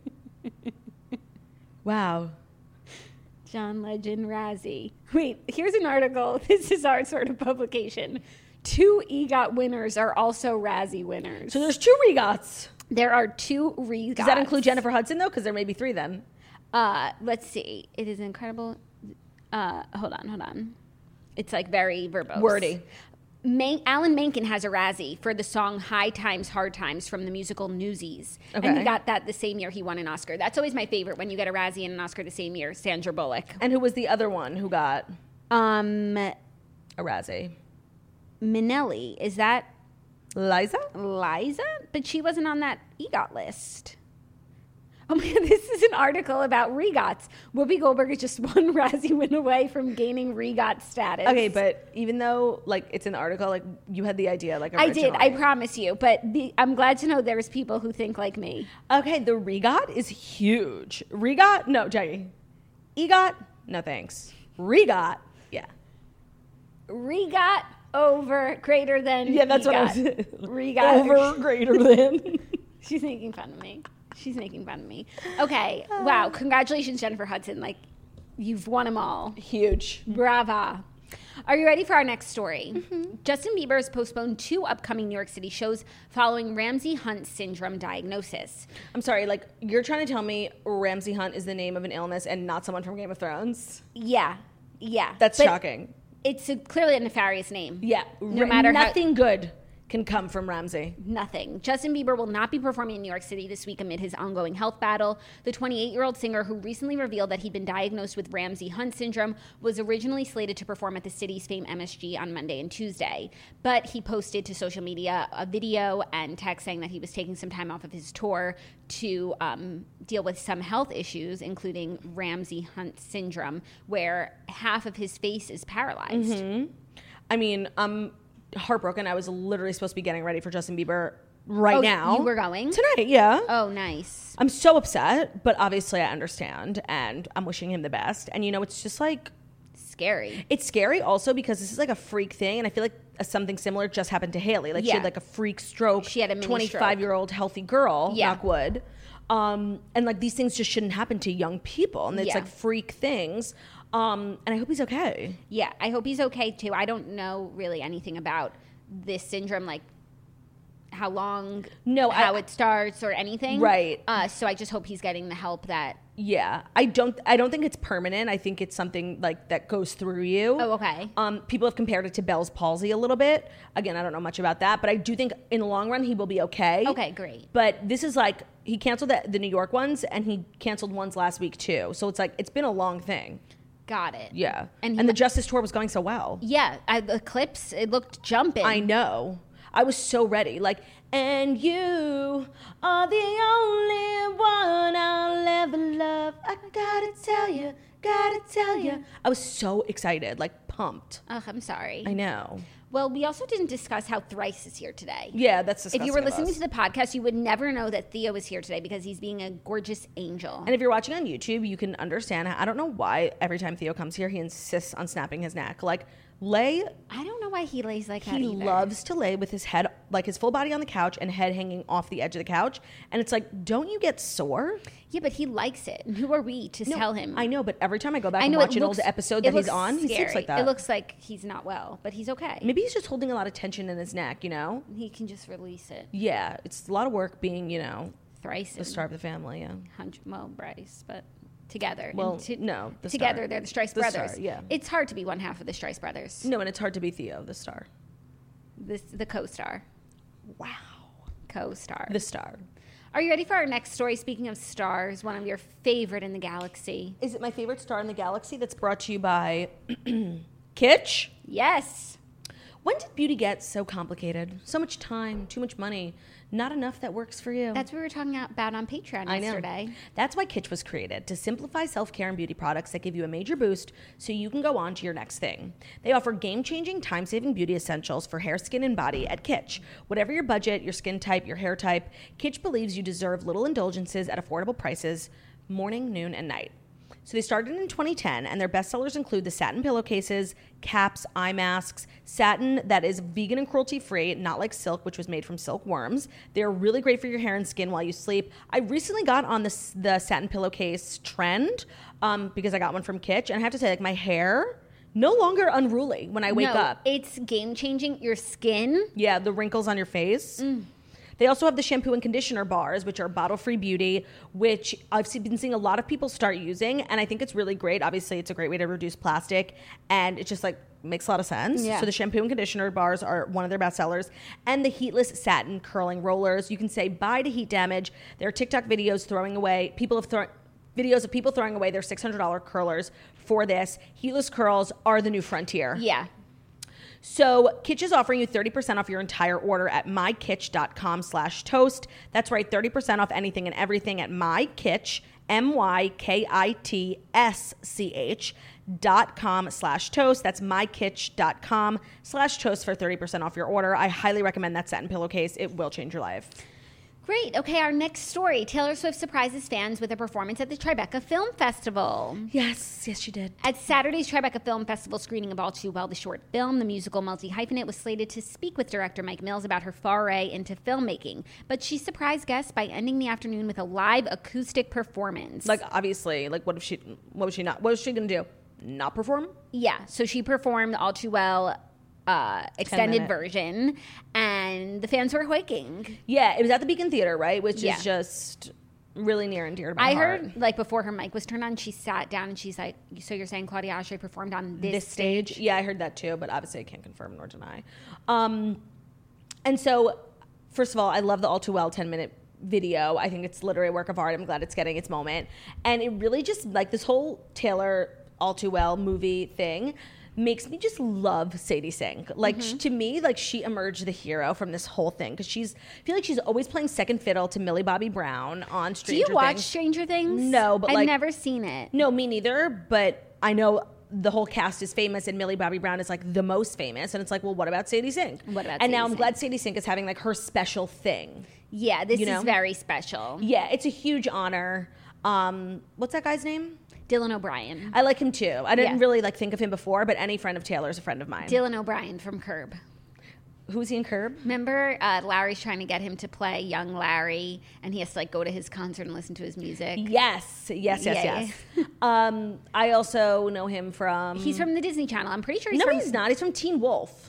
Wow. John Legend Razzie. Wait, here's an article. This is our sort of publication. Two EGOT winners are also Razzie winners. So there's two REGOTs. There are two REGOTs. Does that include Jennifer Hudson, though? Because there may be three then. Uh, let's see. It is incredible. Uh, hold on, hold on. It's like very verbose. Wordy. Man- Alan Menken has a Razzie for the song High Times, Hard Times from the musical Newsies. Okay. And he got that the same year he won an Oscar. That's always my favorite, when you get a Razzie and an Oscar the same year. Sandra Bullock. And who was the other one who got Um, a Razzie? Minnelli. Is that Liza? Liza? But she wasn't on that EGOT list. Oh my God, this is an article about REGOTs. Whoopi Goldberg is just one Razzie win away from gaining REGOT status. Okay, but even though like it's in the article, like you had the idea, like I did, I originally. promise you. But the, I'm glad to know there's people who think like me. Okay, the REGOT is huge. REGOT? No, Jackie. EGOT? No thanks. REGOT? Yeah. REGOT over greater than Yeah, that's what I was EGOT. REGOT over greater than. She's making fun of me. She's making fun of me. Okay. Wow. Congratulations, Jennifer Hudson. Like, you've won them all. Huge. Brava. Are you ready for our next story? Mm-hmm. Justin Bieber has postponed two upcoming New York City shows following Ramsay Hunt syndrome diagnosis. I'm sorry, like you're trying to tell me Ramsay Hunt is the name of an illness and not someone from Game of Thrones? Yeah. Yeah. That's But shocking. It's a, clearly a nefarious name. Yeah. No Ra- matter how- nothing good can come from Ramsay. Nothing. Justin Bieber will not be performing in New York City this week amid his ongoing health battle. The twenty-eight-year-old singer, who recently revealed that he'd been diagnosed with Ramsay Hunt syndrome, was originally slated to perform at the city's Fame M S G on Monday and Tuesday. But he posted to social media a video and text saying that he was taking some time off of his tour to um, deal with some health issues, including Ramsay Hunt syndrome, where half of his face is paralyzed. Mm-hmm. I mean, I'm heartbroken. I was literally supposed to be getting ready for Justin Bieber right Oh, now. you were going? Tonight, yeah. Oh, nice. I'm so upset, but obviously I understand, and I'm wishing him the best. And, you know, it's just like, Scary. it's scary also because this is like a freak thing, and I feel like a, something similar just happened to Haley. Like she Yeah. had like a freak stroke. She had a mini twenty-five-year-old healthy girl, Yeah. knock wood. Um, and like these things just shouldn't happen to young people, and it's Yeah. like freak things. Um, and I hope he's okay. Yeah, I hope he's okay too. I don't know really anything about this syndrome, like how long, No, how I- it starts or anything. Right. Uh, so I just hope he's getting the help that. Yeah, I don't. I don't think it's permanent. I think it's something like that goes through you. Oh, okay. Um, people have compared it to Bell's palsy a little bit. Again, I don't know much about that, but I do think in the long run he will be okay. Okay, great. But this is like he canceled the, the New York ones, and he canceled ones last week too. So it's like it's been a long thing. Got it. Yeah, And and, he- the Justice tour was going so well. Yeah, I, the clips, it looked jumping. I know. I was so ready. Like, and you are the only one I'll ever love. I gotta tell you, gotta tell you. I was so excited, like pumped. Ugh, I'm sorry. I know. Well, we also didn't discuss how Thrice is here today. Yeah, that's If disgusting. you were of listening us. to the podcast, you would never know that Theo is here today because he's being a gorgeous angel. And if you're watching on YouTube, you can understand. I don't know why every time Theo comes here, he insists on snapping his neck. Like, lay, I don't know why he lays like that he either. loves to lay with his head, like his full body on the couch and head hanging off the edge of the couch. And it's like, don't you get sore? Yeah, but he likes it. And who are we to No, tell him? I know, but every time I go back I and know watch it an looks, old episode it that he's looks on, he sleeps scary. like that. It looks like he's not well, but he's okay. Maybe he's just holding a lot of tension in his neck, you know? He can just release it. Yeah, it's a lot of work being, you know, Thrice the and star of the family, yeah. Hundred, well, Bryce, but together. And Well, to- no, the together star. they're the Strice The brothers. star, yeah. It's hard to be one half of the Strice brothers. No, and it's hard to be Theo, the star. This the co-star. Wow. Co-star. The star. Are you ready for our next story? Speaking of stars, one of your favorite in the galaxy. Is it my favorite star in the galaxy that's brought to you by Kitsch? Yes. When did beauty get so complicated? So much time, too much money, not enough that works for you. That's what we were talking about on Patreon I know. yesterday. That's why Kitsch was created, to simplify self-care and beauty products that give you a major boost so you can go on to your next thing. They offer game-changing, time-saving beauty essentials for hair, skin, and body at Kitsch. Whatever your budget, your skin type, your hair type, Kitsch believes you deserve little indulgences at affordable prices, morning, noon, and night. So they started in twenty ten, and their bestsellers include the satin pillowcases, caps, eye masks, satin that is vegan and cruelty-free, not like silk, which was made from silkworms. They're really great for your hair and skin while you sleep. I recently got on this, the satin pillowcase trend um, because I got one from Kitsch, and I have to say, like, my hair, no longer unruly when I wake no, up. It's game changing. Your skin. Yeah, the wrinkles on your face. Mm. They also have the shampoo and conditioner bars, which are bottle-free beauty, which I've seen, been seeing a lot of people start using, and I think it's really great. Obviously, it's a great way to reduce plastic, and it just like makes a lot of sense. Yeah. So the shampoo and conditioner bars are one of their best sellers, and the heatless satin curling rollers. You can say bye to heat damage. There are TikTok videos throwing away people have thrown videos of people throwing away their six hundred dollars curlers for this. Heatless curls are the new frontier. Yeah. So Kitsch is offering you thirty percent off your entire order at mykitsch.com slash toast. That's right, thirty percent off anything and everything at mykitsch, M Y K I T S C H dot com slash toast. That's mykitsch.com slash toast for thirty percent off your order. I highly recommend that satin pillowcase. It will change your life. Great. Okay, our next story. Taylor Swift surprises fans with a performance at the Tribeca Film Festival. Yes, yes, she did. At Saturday's Tribeca Film Festival screening of All Too Well, the short film, the musical multi-hyphenate was slated to speak with director Mike Mills about her foray into filmmaking. But she surprised guests by ending the afternoon with a live acoustic performance. Like, obviously, like, what if she, what was she not, what was she going to do? Not perform? Yeah, so she performed All Too Well uh, extended minute. version, and the fans were quaking. Yeah, it was at the Beacon Theater, right? Which Yeah. is just really near and dear to my I heart. heard, like, before her mic was turned on, she sat down and she's like, so you're saying Claudia Ashray performed on this, this stage. Yeah, I heard that too, but obviously I can't confirm nor deny. Um, and so, first of all, I love the All Too Well ten minute video. I think it's literally a work of art. I'm glad it's getting its moment. And it really just, like, this whole Taylor All Too Well movie thing makes me just love Sadie Sink. Like, Mm-hmm. sh- to me, like, she emerged the hero from this whole thing because she's, I feel like she's always playing second fiddle to Millie Bobby Brown on Do Stranger you watch Things. Stranger Things? No, but, I've like- never seen it. No, me neither, but I know the whole cast is famous and Millie Bobby Brown is like the most famous, and it's like, well, what about Sadie Sink? What about And now Sadie I'm Sink? glad Sadie Sink is having like her special thing. Yeah, this You know? is very special. Yeah, it's a huge honor. Um, what's that guy's name? Dylan O'Brien. I like him too. I didn't Yeah. really like think of him before, but any friend of Taylor's a friend of mine. Dylan O'Brien from Curb. Who's he in Curb? Remember, uh, Larry's trying to get him to play young Larry, and he has to like go to his concert and listen to his music. Yes, yes, yes, Yeah, yes. um, I also know him from. He's from the Disney Channel. I'm pretty sure he's no, from. he's not. He's from Teen Wolf.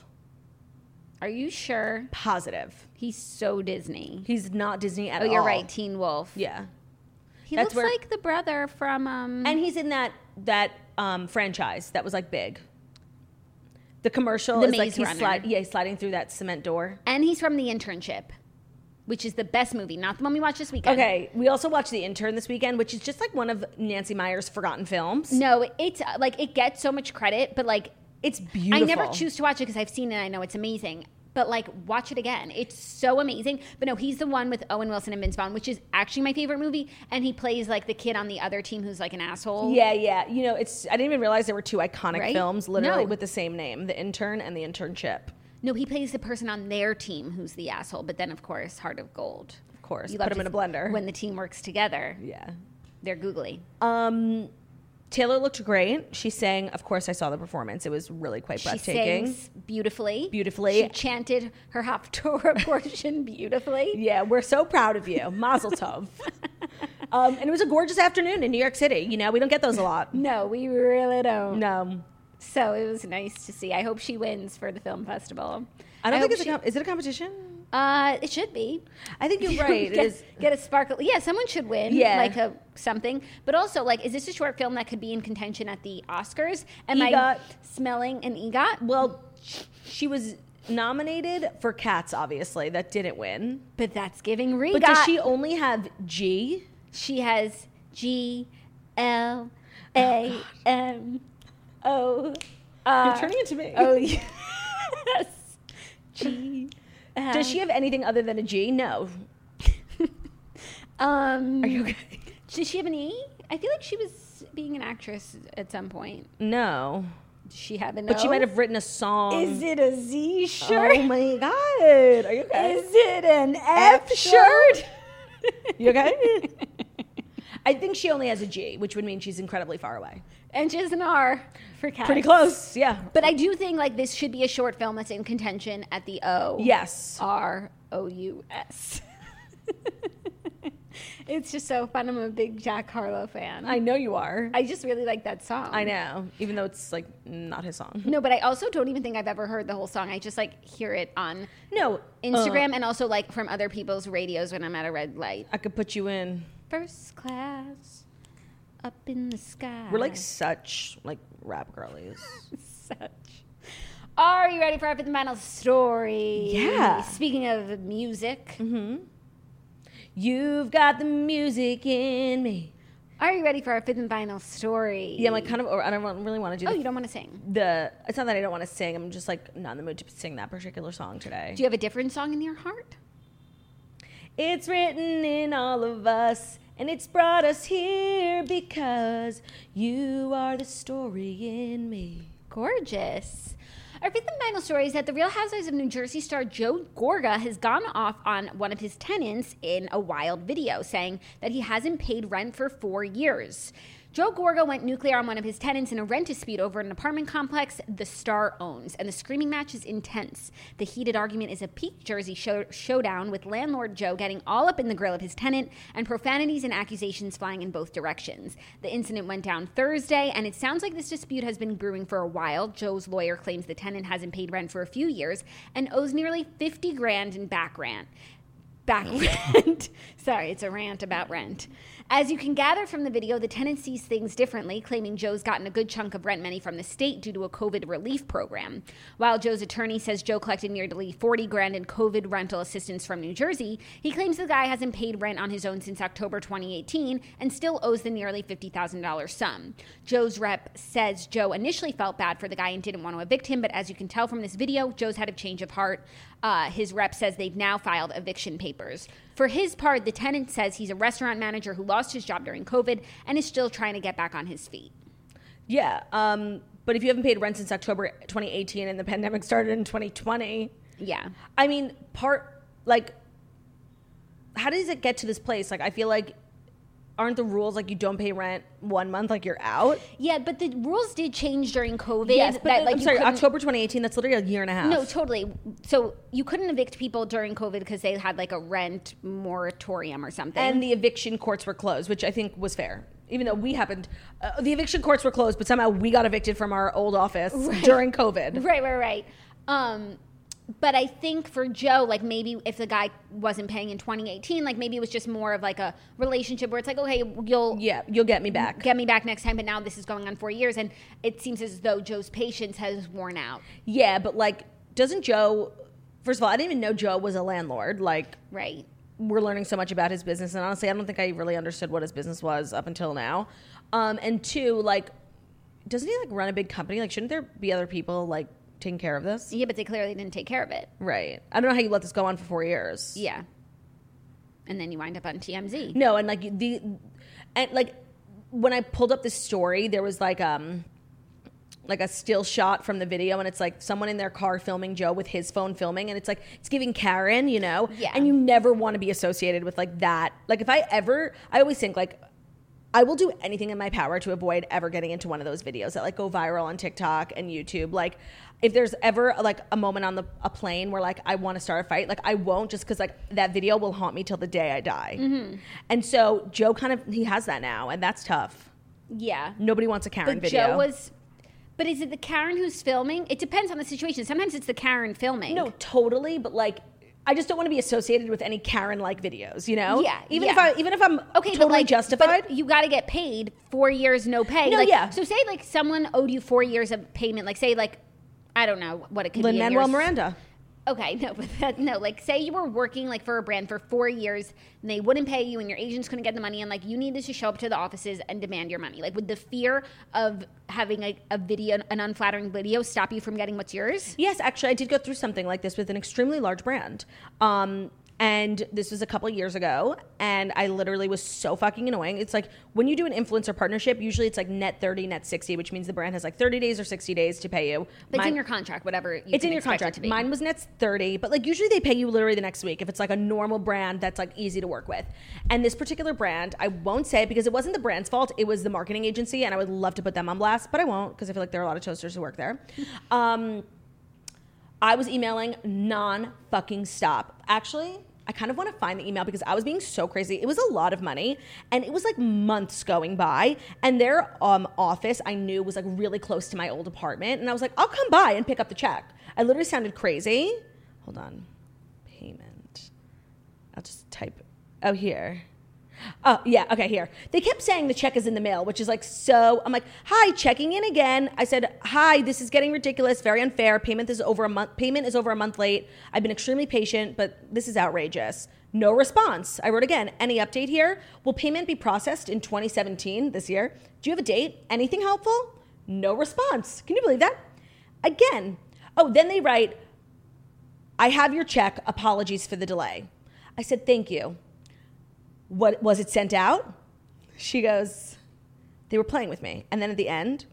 Are you sure? Positive. He's so Disney. He's not Disney at Oh, all. you're right. Teen Wolf. Yeah. He That's looks where- like the brother from. Um, And he's in that that um, franchise that was like big. The commercial The is like Maze he's Runner. slide, yeah, he's sliding through that cement door. and he's from The Internship, which is the best movie, not the one we watched this weekend. Okay, we also watched The Intern this weekend, which is just like one of Nancy Meyer's forgotten films. No, it's uh, like it gets so much credit, but like It's beautiful. I never choose to watch it because I've seen it and I know it's amazing. But like, watch it again. It's so amazing. But no, he's the one with Owen Wilson and Vince Vaughn, which is actually my favorite movie. And he plays like the kid on the other team who's like an asshole. Yeah, yeah. You know, it's I didn't even realize there were two iconic Right? films literally No. with the same name, The Intern and The Internship. No, he plays the person on their team who's the asshole. But then, of course, Heart of Gold. Of course. You Put love them in a to- blender. When the team works together, yeah. they're googly. Um Taylor looked great. She sang, of course I saw the performance. It was really quite She breathtaking. sings beautifully. Beautifully. She chanted her Haftorah portion beautifully. Yeah, we're so proud of you. Mazel tov. um, and it was a gorgeous afternoon in New York City. You know, we don't get those a lot. No, we really don't. No. So it was nice to see. I hope she wins for the film festival. I don't hope think it's she- a com- is it a competition? Uh, it should be. I think you're right. get, It is. get a sparkle. Yeah, someone should win. Yeah. like a something. But also, like, is this a short film that could be in contention at the Oscars? Am I EGOT. smelling an EGOT? Well, she was nominated for Cats, obviously. That didn't win. But that's giving REGOT. But does she only have G? She has G L A M O R. You're turning it to me. Oh yes. G. Does she have anything other than a G? No. Um. Are you okay? Does she have an E? I feel like she was being an actress at some point. No. Does she have an But she O? might have written a song. Is it a Z shirt? Oh my God. Are you okay? Is it an F, F shirt? shirt? You okay? I think she only has a G, which would mean she's incredibly far away. And she has an R for Cats. Pretty close, yeah. But I do think like this should be a short film that's in contention at the O. Yes. R O U S. It's just so fun. I'm a big Jack Harlow fan. I know you are. I just really like that song. I know, even though it's like not his song. No, but I also don't even think I've ever heard the whole song. I just like hear it on No, Instagram uh, and also like from other people's radios when I'm at a red light. I could put you in. First class, up in the sky. We're like such like rap girlies. Such. Are you ready for our fifth and final story? Yeah. Speaking of music. Mm-hmm. You've got the music in me. Are you ready for our fifth and final story? Yeah, I'm like kind of. Or I don't really want to do. Oh, the, you don't want to sing? The. It's not that I don't want to sing. I'm just like not in the mood to sing that particular song today. Do you have a different song in your heart? It's written in all of us, and it's brought us here because you are the story in me. Gorgeous. Our fifth and final story is that the Real Housewives of New Jersey star Joe Gorga has gone off on one of his tenants in a wild video, saying that he hasn't paid rent for four years. Joe Gorga went nuclear on one of his tenants in a rent dispute over an apartment complex the star owns, and the screaming match is intense. The heated argument is a peak Jersey show- showdown, with landlord Joe getting all up in the grill of his tenant and profanities and accusations flying in both directions. The incident went down Thursday, and it sounds like this dispute has been brewing for a while. Joe's lawyer claims the tenant hasn't paid rent for a few years and owes nearly fifty grand in back rent. Back rent. Sorry, it's a rant about rent. As you can gather from the video, the tenant sees things differently, claiming Joe's gotten a good chunk of rent money from the state due to a COVID relief program. While Joe's attorney says Joe collected nearly forty grand in COVID rental assistance from New Jersey, he claims the guy hasn't paid rent on his own since October twenty eighteen and still owes the nearly fifty thousand dollars sum. Joe's rep says Joe initially felt bad for the guy and didn't want to evict him, but as you can tell from this video, Joe's had a change of heart. Uh, his rep says they've now filed eviction papers. For his part, the tenant says he's a restaurant manager who lost his job during COVID and is still trying to get back on his feet. Yeah, um, but if you haven't paid rent since October twenty eighteen and the pandemic started in twenty twenty, yeah, I mean, part like, how does it get to this place? Like, I feel like, aren't the rules like you don't pay rent one month, like you're out? Yeah, but the rules did change during COVID. Yes, but that, then, like, I'm you sorry, couldn't- October twenty eighteen, that's literally a year and a half. No, totally. So you couldn't evict people during COVID because they had like a rent moratorium or something. And the eviction courts were closed, which I think was fair. Even though we happened, uh, the eviction courts were closed, but somehow we got evicted from our old office Right. during COVID. Right, right, right. Um, but I think for Joe, like maybe if the guy wasn't paying in twenty eighteen, like maybe it was just more of like a relationship where it's like, okay, you'll Yeah, you'll get me back. get me back next time. But now this is going on four years, and it seems as though Joe's patience has worn out. Yeah, but like, doesn't Joe, first of all, I didn't even know Joe was a landlord. Like, Right. we're learning so much about his business, and honestly, I don't think I really understood what his business was up until now. Um, and two, like, doesn't he like run a big company? Like, shouldn't there be other people like taking care of this? Yeah, but they clearly didn't take care of it. Right. I don't know how you let this go on for four years. Yeah. And then you wind up on T M Z. No, and like the, and like when I pulled up this story, there was like um, like a still shot from the video, and it's like someone in their car filming Joe with his phone filming, and it's like it's giving Karen, you know. Yeah. And you never want to be associated with like that. Like if I ever, I always think like, I will do anything in my power to avoid ever getting into one of those videos that like go viral on TikTok and YouTube. Like if there's ever like a moment on the a plane where like I want to start a fight, like I won't, just because like that video will haunt me till the day I die. Mm-hmm. And so Joe kind of, he has that now, and that's tough. Yeah. Nobody wants a Karen But video. Joe was... But is it the Karen who's filming? It depends on the situation. Sometimes it's the Karen filming. No, totally, but like I just don't want to be associated with any Karen-like videos, you know? Yeah, Even yeah. if I, even if I'm Okay, totally but like, justified. But you got to get paid four years, no pay. No, like, yeah. So say like someone owed you four years of payment. Like say like, I don't know what it could be. in Lin-Manuel years. Miranda. Okay, no, but that, no, like say you were working like for a brand for four years and they wouldn't pay you and your agents couldn't get the money and like you needed to show up to the offices and demand your money. Like would the fear of having a, a video, an unflattering video stop you from getting what's yours? Yes, actually, I did go through something like this with an extremely large brand. Um, and this was a couple of years ago, and I literally was so fucking annoying. It's like when you do an influencer partnership, usually it's like net thirty, net sixty, which means the brand has like thirty days or sixty days to pay you. But it's Mine- in your contract, whatever. You It's can in your expect it contract. to be. Mine was net thirty, but like usually they pay you literally the next week if it's like a normal brand that's like easy to work with. And this particular brand, I won't say because it wasn't the brand's fault. It was the marketing agency, and I would love to put them on blast, but I won't because I feel like there are a lot of toasters who work there. Um, I was emailing non-fucking stop. Actually, I kind of want to find the email because I was being so crazy. It was a lot of money, and it was like months going by, and their um, office I knew was like really close to my old apartment, and I was like, I'll come by and pick up the check. I literally sounded crazy. Hold on. Payment. I'll just type. Oh, here. Oh, yeah, okay, here. They kept saying the check is in the mail, which is like so. I'm like, hi, checking in again. I said, hi, this is getting ridiculous, very unfair. Payment is over a month. Payment is over a month late. I've been extremely patient, but this is outrageous. No response. I wrote again, any update here? Will payment be processed in twenty seventeen, this year? Do you have a date? Anything helpful? No response. Can you believe that? Again. Oh, then they write, I have your check. Apologies for the delay. I said, thank you. What was it sent out? She goes, they were playing with me. And then at the end,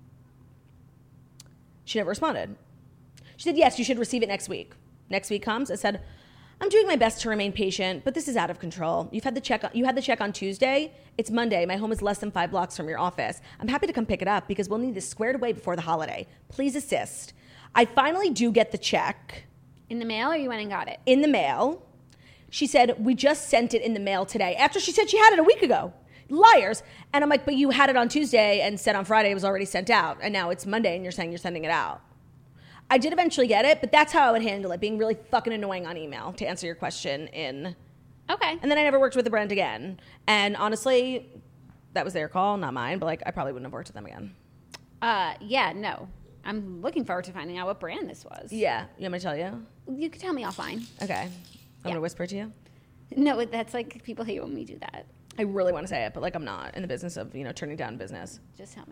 she never responded. She said, yes, you should receive it next week. Next week comes. I said, I'm doing my best to remain patient, but this is out of control. You've had the check. You had the check on Tuesday. It's Monday. My home is less than five blocks from your office. I'm happy to come pick it up because we'll need this squared away before the holiday. Please assist. I finally do get the check. In the mail, or you went and got it? In the mail. She said, we just sent it in the mail today. After she said she had it a week ago. Liars. And I'm like, but you had it on Tuesday and said on Friday it was already sent out. And now it's Monday and you're saying you're sending it out. I did eventually get it, but that's how I would handle it, being really fucking annoying on email, to answer your question in. Okay. And then I never worked with the brand again. And honestly, that was their call, not mine. But like, I probably wouldn't have worked with them again. Uh, yeah, no. I'm looking forward to finding out what brand this was. Yeah. You want me to tell you? You can tell me offline. Okay. I'm Yeah. going to whisper to you. No, that's like, people hate when we do that. I really want to say it, but like I'm not in the business of, you know, turning down business. Just tell me.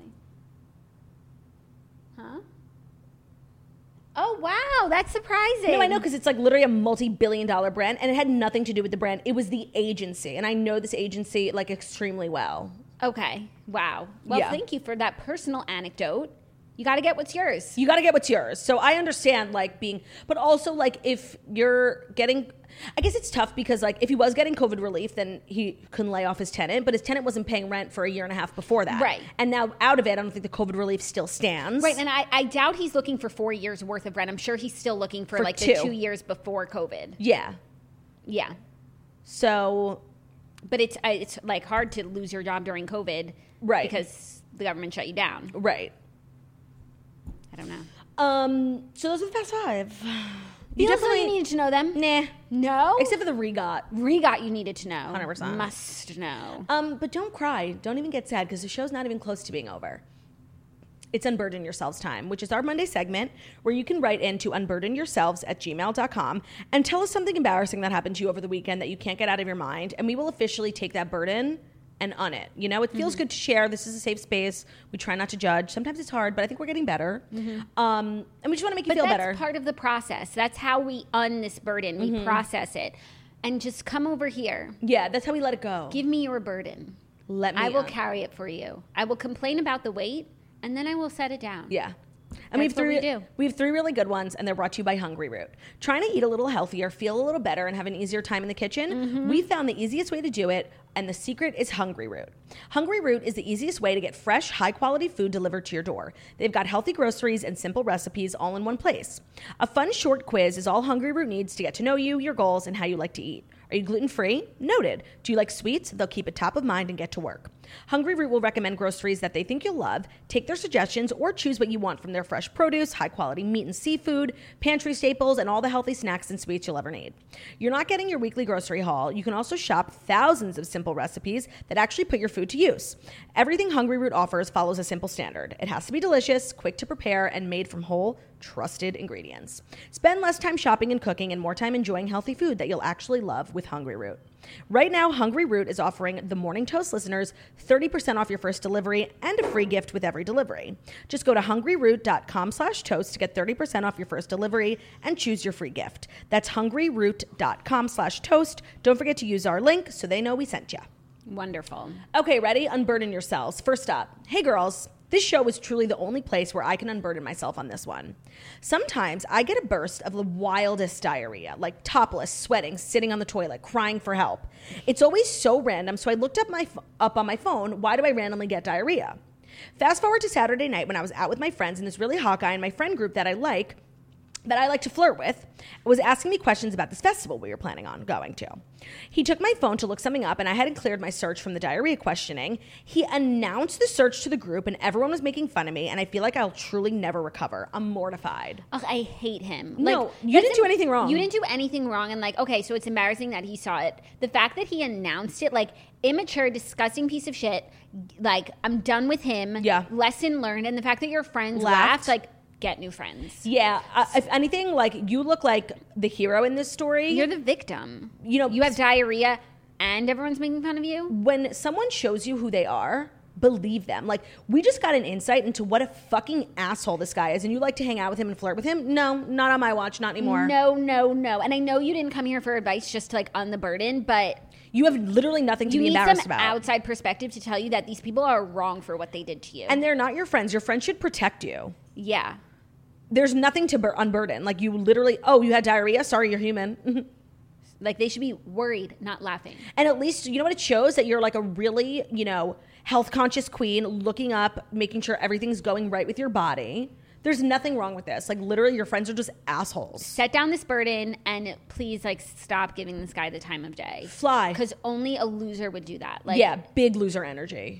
Huh? Oh, wow. That's surprising. No, I know, because it's like literally a multi-billion dollar brand, and it had nothing to do with the brand. It was the agency, and I know this agency like extremely well. Okay. Wow. Well, Yeah. thank you for that personal anecdote. You got to get what's yours. You got to get what's yours. So I understand like being, but also like if you're getting, I guess it's tough because like if he was getting COVID relief, then he couldn't lay off his tenant, but his tenant wasn't paying rent for a year and a half before that. Right. And now out of it, I don't think the COVID relief still stands. Right, and I, I doubt he's looking for four years worth of rent. I'm sure he's still looking for, For like two. the two years before COVID. Yeah. Yeah, So, but it's uh, it's like hard to lose your job during COVID, Right. Because the government shut you down. right. I don't know. Um, so those are the past five. You definitely you needed to know them. Nah. No, Except for the regot. Regot you needed to know. one hundred percent. Must know. Um, but don't cry. Don't even get sad because the show's not even close to being over. It's Unburden Yourselves time, which is our Monday segment where you can write in to unburden yourselves at gmail dot com and tell us something embarrassing that happened to you over the weekend that you can't get out of your mind. And we will officially take that burden and un it. You know, it feels Mm-hmm. good to share. This is a safe space. We try not to judge. Sometimes it's hard, but I think we're getting better. Um, and we just want to make you Mm-hmm. But feel that's better. part of the process. That's how we un this burden. We process it, and just come over here. yeah, that's how we let it go. Give me your burden. Let me I will un- carry it for you. I will complain about the weight, and then I will set it down. Yeah. And we have That's what three we do. we have three really good ones, and they're brought to you by Hungry Root. Trying to eat a little healthier, feel a little better, and have an easier time in the kitchen? Mm-hmm. We found the easiest way to do it, and the secret is Hungry Root. Hungry Root is the easiest way to get fresh, high-quality food delivered to your door. They've got healthy groceries and simple recipes all in one place. A fun short quiz is all Hungry Root needs to get to know you, your goals, and how you like to eat. Are you gluten-free? Noted. Do you like sweets? They'll keep it top of mind and get to work. Hungry Root will recommend groceries that they think you'll love, take their suggestions, or choose what you want from their fresh produce, high-quality meat and seafood, pantry staples, and all the healthy snacks and sweets you'll ever need. You're not getting your weekly grocery haul. You can also shop thousands of simple recipes that actually put your food to use. Everything Hungry Root offers follows a simple standard. It has to be delicious, quick to prepare, and made from whole, trusted ingredients. Spend less time shopping and cooking and more time enjoying healthy food that you'll actually love with Hungry Root. Right now, Hungry Root is offering the Morning Toast listeners thirty percent off your first delivery and a free gift with every delivery. Just go to hungryroot.com slash toast to get thirty percent off your first delivery and choose your free gift. That's hungryroot.com slash toast. Don't forget to use our link so they know we sent you. Wonderful. Okay, ready? Unburden yourselves. First up, hey girls. This show is truly the only place where I can unburden myself on this one. Sometimes I get a burst of the wildest diarrhea, like topless, sweating, sitting on the toilet, crying for help. It's always so random, so I looked up my up on my phone, why do I randomly get diarrhea? Fast forward to Saturday night when I was out with my friends and this really hot guy in my friend group that I like that I like to flirt with, was asking me questions about this festival we were planning on going to. He took my phone to look something up, and I hadn't cleared my search from the diarrhea questioning. He announced the search to the group, and everyone was making fun of me, and I feel like I'll truly never recover. I'm mortified. Ugh, I hate him. No, like, you didn't do anything wrong. You didn't do anything wrong. And like, okay, so it's embarrassing that he saw it. The fact that he announced it, like, immature, disgusting piece of shit. Like, I'm done with him. Yeah. Lesson learned. And the fact that your friends Laughed. laughed, like, get new friends. Yeah, uh, if anything, like, you look like the hero in this story. You're the victim. You know, you have diarrhea and everyone's making fun of you. When someone shows you who they are, believe them. Like, we just got an insight into what a fucking asshole this guy is, and you like to hang out with him and flirt with him? No, not on my watch, not anymore. No, no, no. And I know you didn't come here for advice just to, like, unburden, but you have literally nothing to you be need embarrassed some about. outside perspective to tell you that these people are wrong for what they did to you. And they're not your friends. Your friends should protect you. Yeah. There's nothing to bur- unburden. Like, you literally, oh, you had diarrhea? Sorry, you're human. Like, they should be worried, not laughing. And at least, you know what it shows? That you're like a really, you know, health conscious queen, looking up, making sure everything's going right with your body. There's nothing wrong with this. Like, literally, your friends are just assholes. Set down this burden and please, like, stop giving this guy the time of day. Fly. Because only a loser would do that. Like, yeah, big loser energy.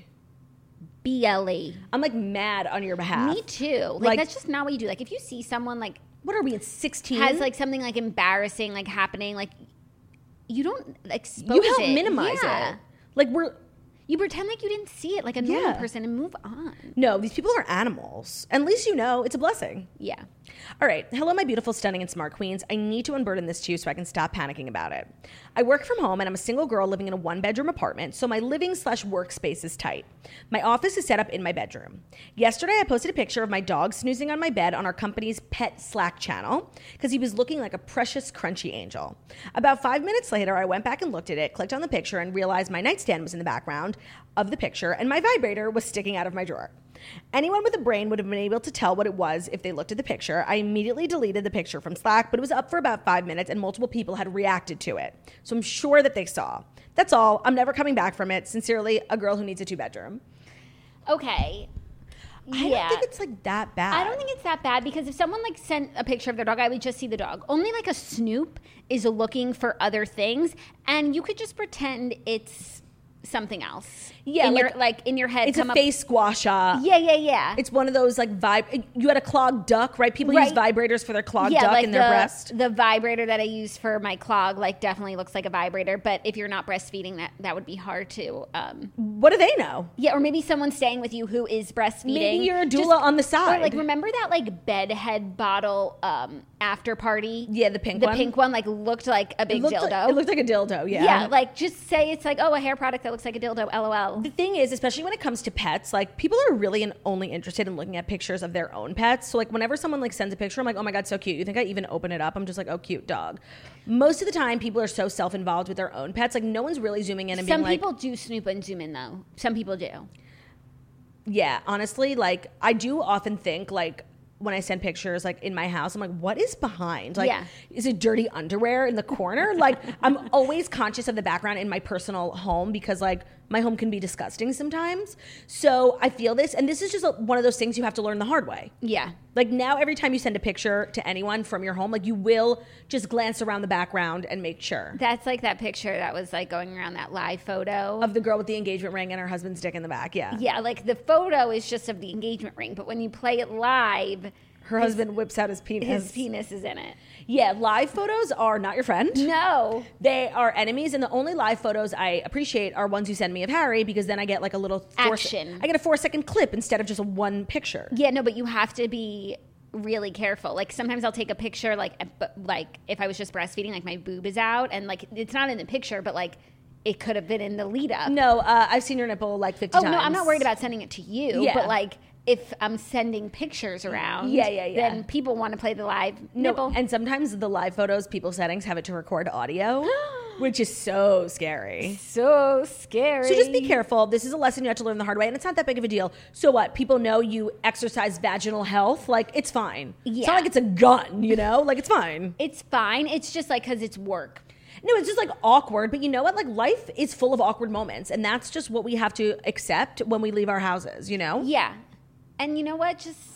B L E. I'm, like, mad on your behalf. Me too. Like, Like- that's just not what you do. Like, if you see someone, like, What are we, in sixteen? has, like, something, like, embarrassing, like, happening, like, you don't expose you help it. minimize Yeah. it. Like, we're... You pretend like you didn't see it like a normal Yeah. person and move on. No, these people are animals. At least you know it's a blessing. Yeah. All right. Hello, my beautiful, stunning, and smart queens. I need to unburden this to you so I can stop panicking about it. I work from home and I'm a single girl living in a one-bedroom apartment, so my living slash workspace is tight. My office is set up in my bedroom. Yesterday, I posted a picture of my dog snoozing on my bed on our company's pet Slack channel because he was looking like a precious, crunchy angel. About five minutes later, I went back and looked at it, clicked on the picture, and realized my nightstand was in the background of the picture and my vibrator was sticking out of my drawer. Anyone with a brain would have been able to tell what it was if they looked at the picture. I immediately deleted the picture from Slack, but it was up for about five minutes and multiple people had reacted to it. So I'm sure that they saw. That's all. I'm never coming back from it. Sincerely, a girl who needs a two-bedroom. Okay. I yeah. don't think it's like that bad. I don't think it's that bad because if someone like sent a picture of their dog, I would just see the dog. Only like a snoop is looking for other things, and you could just pretend it's something else. Yeah, in like- your like in your head. It's come a up, face squasha. Yeah, yeah, yeah. It's one of those like vibe. You had a clogged duck, right? People Right. use vibrators for their clogged yeah, duck like in their the, breast. the vibrator that I use for my clog, like definitely looks like a vibrator. But if you're not breastfeeding, that that would be hard to. Um, What do they know? yeah, or maybe someone staying with you who is breastfeeding. Maybe you're a doula Just- on the Or side. like remember that like bedhead bottle um, after party? Yeah, the pink the one? pink one like looked like a big it looked dildo. Like, it looked like a dildo. Yeah. yeah, like just say it's like oh a hair product that looks like a dildo. LOL. The thing is, especially when it comes to pets, like people are really and only interested in looking at pictures of their own pets. So like whenever someone like sends a picture, I'm like, oh my God, so cute. You think I even open it up? I'm just like, oh, cute dog. Most of the time, people are so self-involved with their own pets. Like no one's really zooming in and Some being like, people do snoop and zoom in though. Some people do. yeah, honestly, like I do often think like when I send pictures like in my house, I'm like, what is behind? Like, Yeah. is it dirty underwear in the corner? Like I'm always conscious of the background in my personal home because like my home can be disgusting sometimes. So I feel this, and this is just a, one of those things you have to learn the hard way. Yeah. Like now, every time you send a picture to anyone from your home, like you will just glance around the background and make sure. That's like that picture that was like going around that live photo. Of the girl with the engagement ring and her husband's dick in the back, yeah. yeah, like the photo is just of the engagement ring, but when you play it live, Her husband whips out his penis. his penis is in it. Yeah, live photos are not your friend. No. They are enemies, and the only live photos I appreciate are ones you send me of Harry because then I get like a little four Action. I get a four second clip instead of just a one picture. Yeah, no, but you have to be really careful. Like sometimes I'll take a picture, like but like if I was just breastfeeding, like my boob is out, and like it's not in the picture, but like it could have been in the lead up. No, uh, I've seen your nipple like fifty oh times. no, I'm not worried about sending it to you. Yeah. But like if I'm sending pictures around, Yeah, yeah, yeah. then people want to play the live No, nipple. and sometimes the live photos, people settings have it to record audio, which is so scary. so scary. So just be careful. This is a lesson you have to learn the hard way, and it's not that big of a deal. So what? People know you exercise vaginal health. Like, it's fine. It's Yeah. not like it's a gun, you know? Like, it's fine. It's fine. It's just like because it's work. No, it's just like awkward. But you know what? Like, life is full of awkward moments, and that's just what we have to accept when we leave our houses, you know? Yeah. And you know what? Just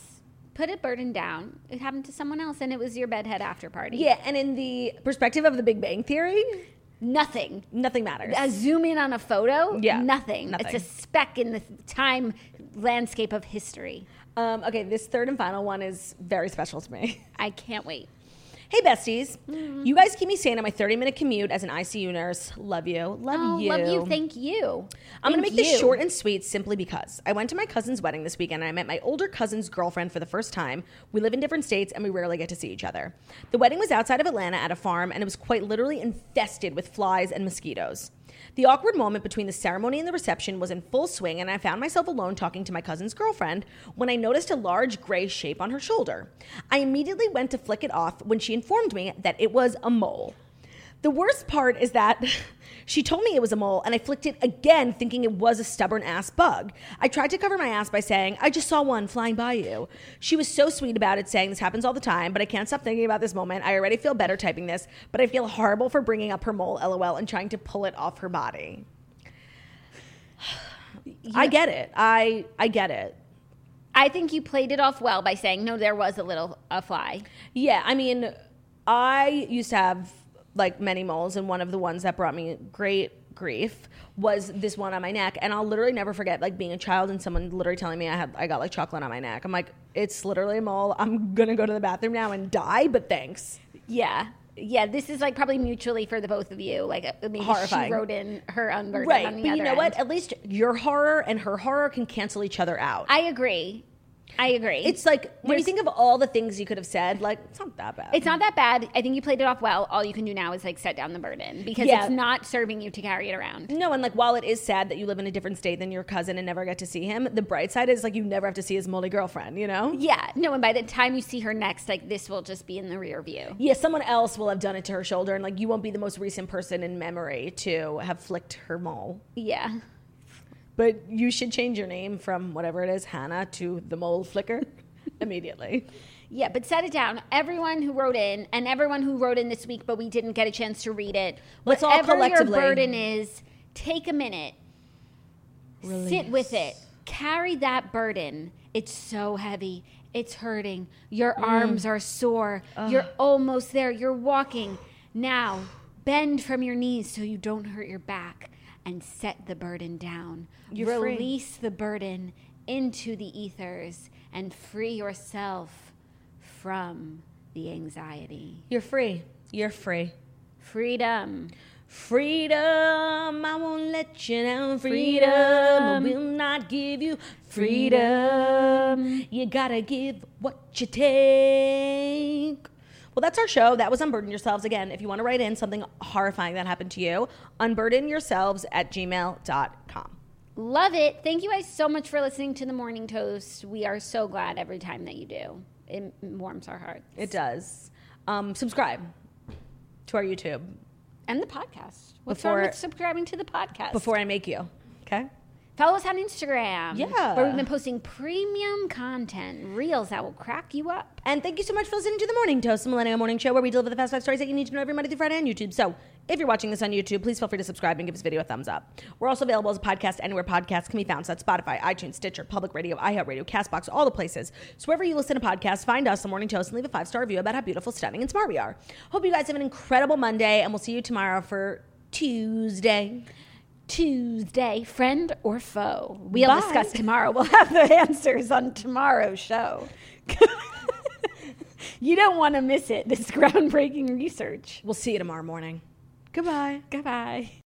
put a burden down. It happened to someone else, and it was your bedhead after party. Yeah, and in the perspective of the Big Bang Theory, nothing. Nothing matters. A zoom in on a photo, yeah, nothing. nothing. It's a speck in the time landscape of history. Um, okay, this third and final one is very special to me. I can't wait. Hey, besties. Mm-hmm. You guys keep me sane on my thirty-minute commute as an I C U nurse. Love you. Love oh, you. Love you. Thank you. I'm going to Thank make you. this short and sweet simply because I went to my cousin's wedding this weekend and I met my older cousin's girlfriend for the first time. We live in different states and we rarely get to see each other. The wedding was outside of Atlanta at a farm and it was quite literally infested with flies and mosquitoes. The awkward moment between the ceremony and the reception was in full swing, and I found myself alone talking to my cousin's girlfriend when I noticed a large gray shape on her shoulder. I immediately went to flick it off when she informed me that it was a mole. The worst part is that she told me it was a mole, and I flicked it again thinking it was a stubborn-ass bug. I tried to cover my ass by saying, I just saw one flying by you. She was so sweet about it, saying this happens all the time, but I can't stop thinking about this moment. I already feel better typing this, but I feel horrible for bringing up her mole, LOL, and trying to pull it off her body. Yeah. I get it. I I get it. I think you played it off well by saying, no, there was a little a fly. Yeah, I mean, I used to have like many moles, and one of the ones that brought me great grief was this one on my neck. And I'll literally never forget like being a child and someone literally telling me I had I got like chocolate on my neck. I'm like, it's literally a mole. I'm gonna go to the bathroom now and die, but thanks. Yeah. Yeah, this is like probably mutually for the both of you. Like maybe horrifying. She wrote in her unburden right, on the but other you know end. what? At least your horror and her horror can cancel each other out. I agree. I agree. It's like when There's- you think of all the things you could have said, like it's not that bad. It's not that bad. I think you played it off well. All you can do now is like set down the burden because Yeah. it's not serving you to carry it around. No, and like while it is sad that you live in a different state than your cousin and never get to see him, the bright side is like you never have to see his moldy girlfriend, you know? Yeah. No, and by the time you see her next, like this will just be in the rear view. Yeah, someone else will have done it to her shoulder, and like you won't be the most recent person in memory to have flicked her mole. Yeah. But you should change your name from whatever it is, Hannah, to the mole flicker immediately. Yeah, but set it down. Everyone who wrote in, and everyone who wrote in this week, but we didn't get a chance to read it. Let's all whatever collectively- your burden is, take a minute, Release. sit with it, carry that burden. It's so heavy. It's hurting. Your Mm. arms are sore. You're almost there. You're walking. Now, bend from your knees so you don't hurt your back and set the burden down. You're free. Release the burden into the ethers and free yourself from the anxiety. You're free. You're free. Freedom. Freedom, I won't let you down. Freedom, I will not give you freedom. You gotta give what you take. Well, that's our show. That was Unburden Yourselves. Again, if you want to write in something horrifying that happened to you, unburden yourselves at gmail dot com. Love it. Thank you guys so much for listening to The Morning Toast. We are so glad every time that you do. It warms our hearts. It does. Um, subscribe to our YouTube And the podcast. What's Before- wrong with subscribing to the podcast? before I make you. Okay? Follow us on Instagram. Yeah. Where we've been posting premium content, reels that will crack you up. And thank you so much for listening to The Morning Toast, the Millennial Morning Show, where we deliver the fast five stories that you need to know every Monday through Friday on YouTube. So if you're watching this on YouTube, please feel free to subscribe and give this video a thumbs up. We're also available as a podcast anywhere podcasts can be found. So that's Spotify, iTunes, Stitcher, Public Radio, iHeartRadio, CastBox, all the places. So wherever you listen to podcasts, find us, The Morning Toast, and leave a five-star review about how beautiful, stunning, and smart we are. Hope you guys have an incredible Monday, and we'll see you tomorrow for Tuesday. Tuesday, friend or foe? We'll Bye. discuss tomorrow. We'll have the answers on tomorrow's show. You don't want to miss it. This groundbreaking research. We'll see you tomorrow morning. Goodbye. Goodbye.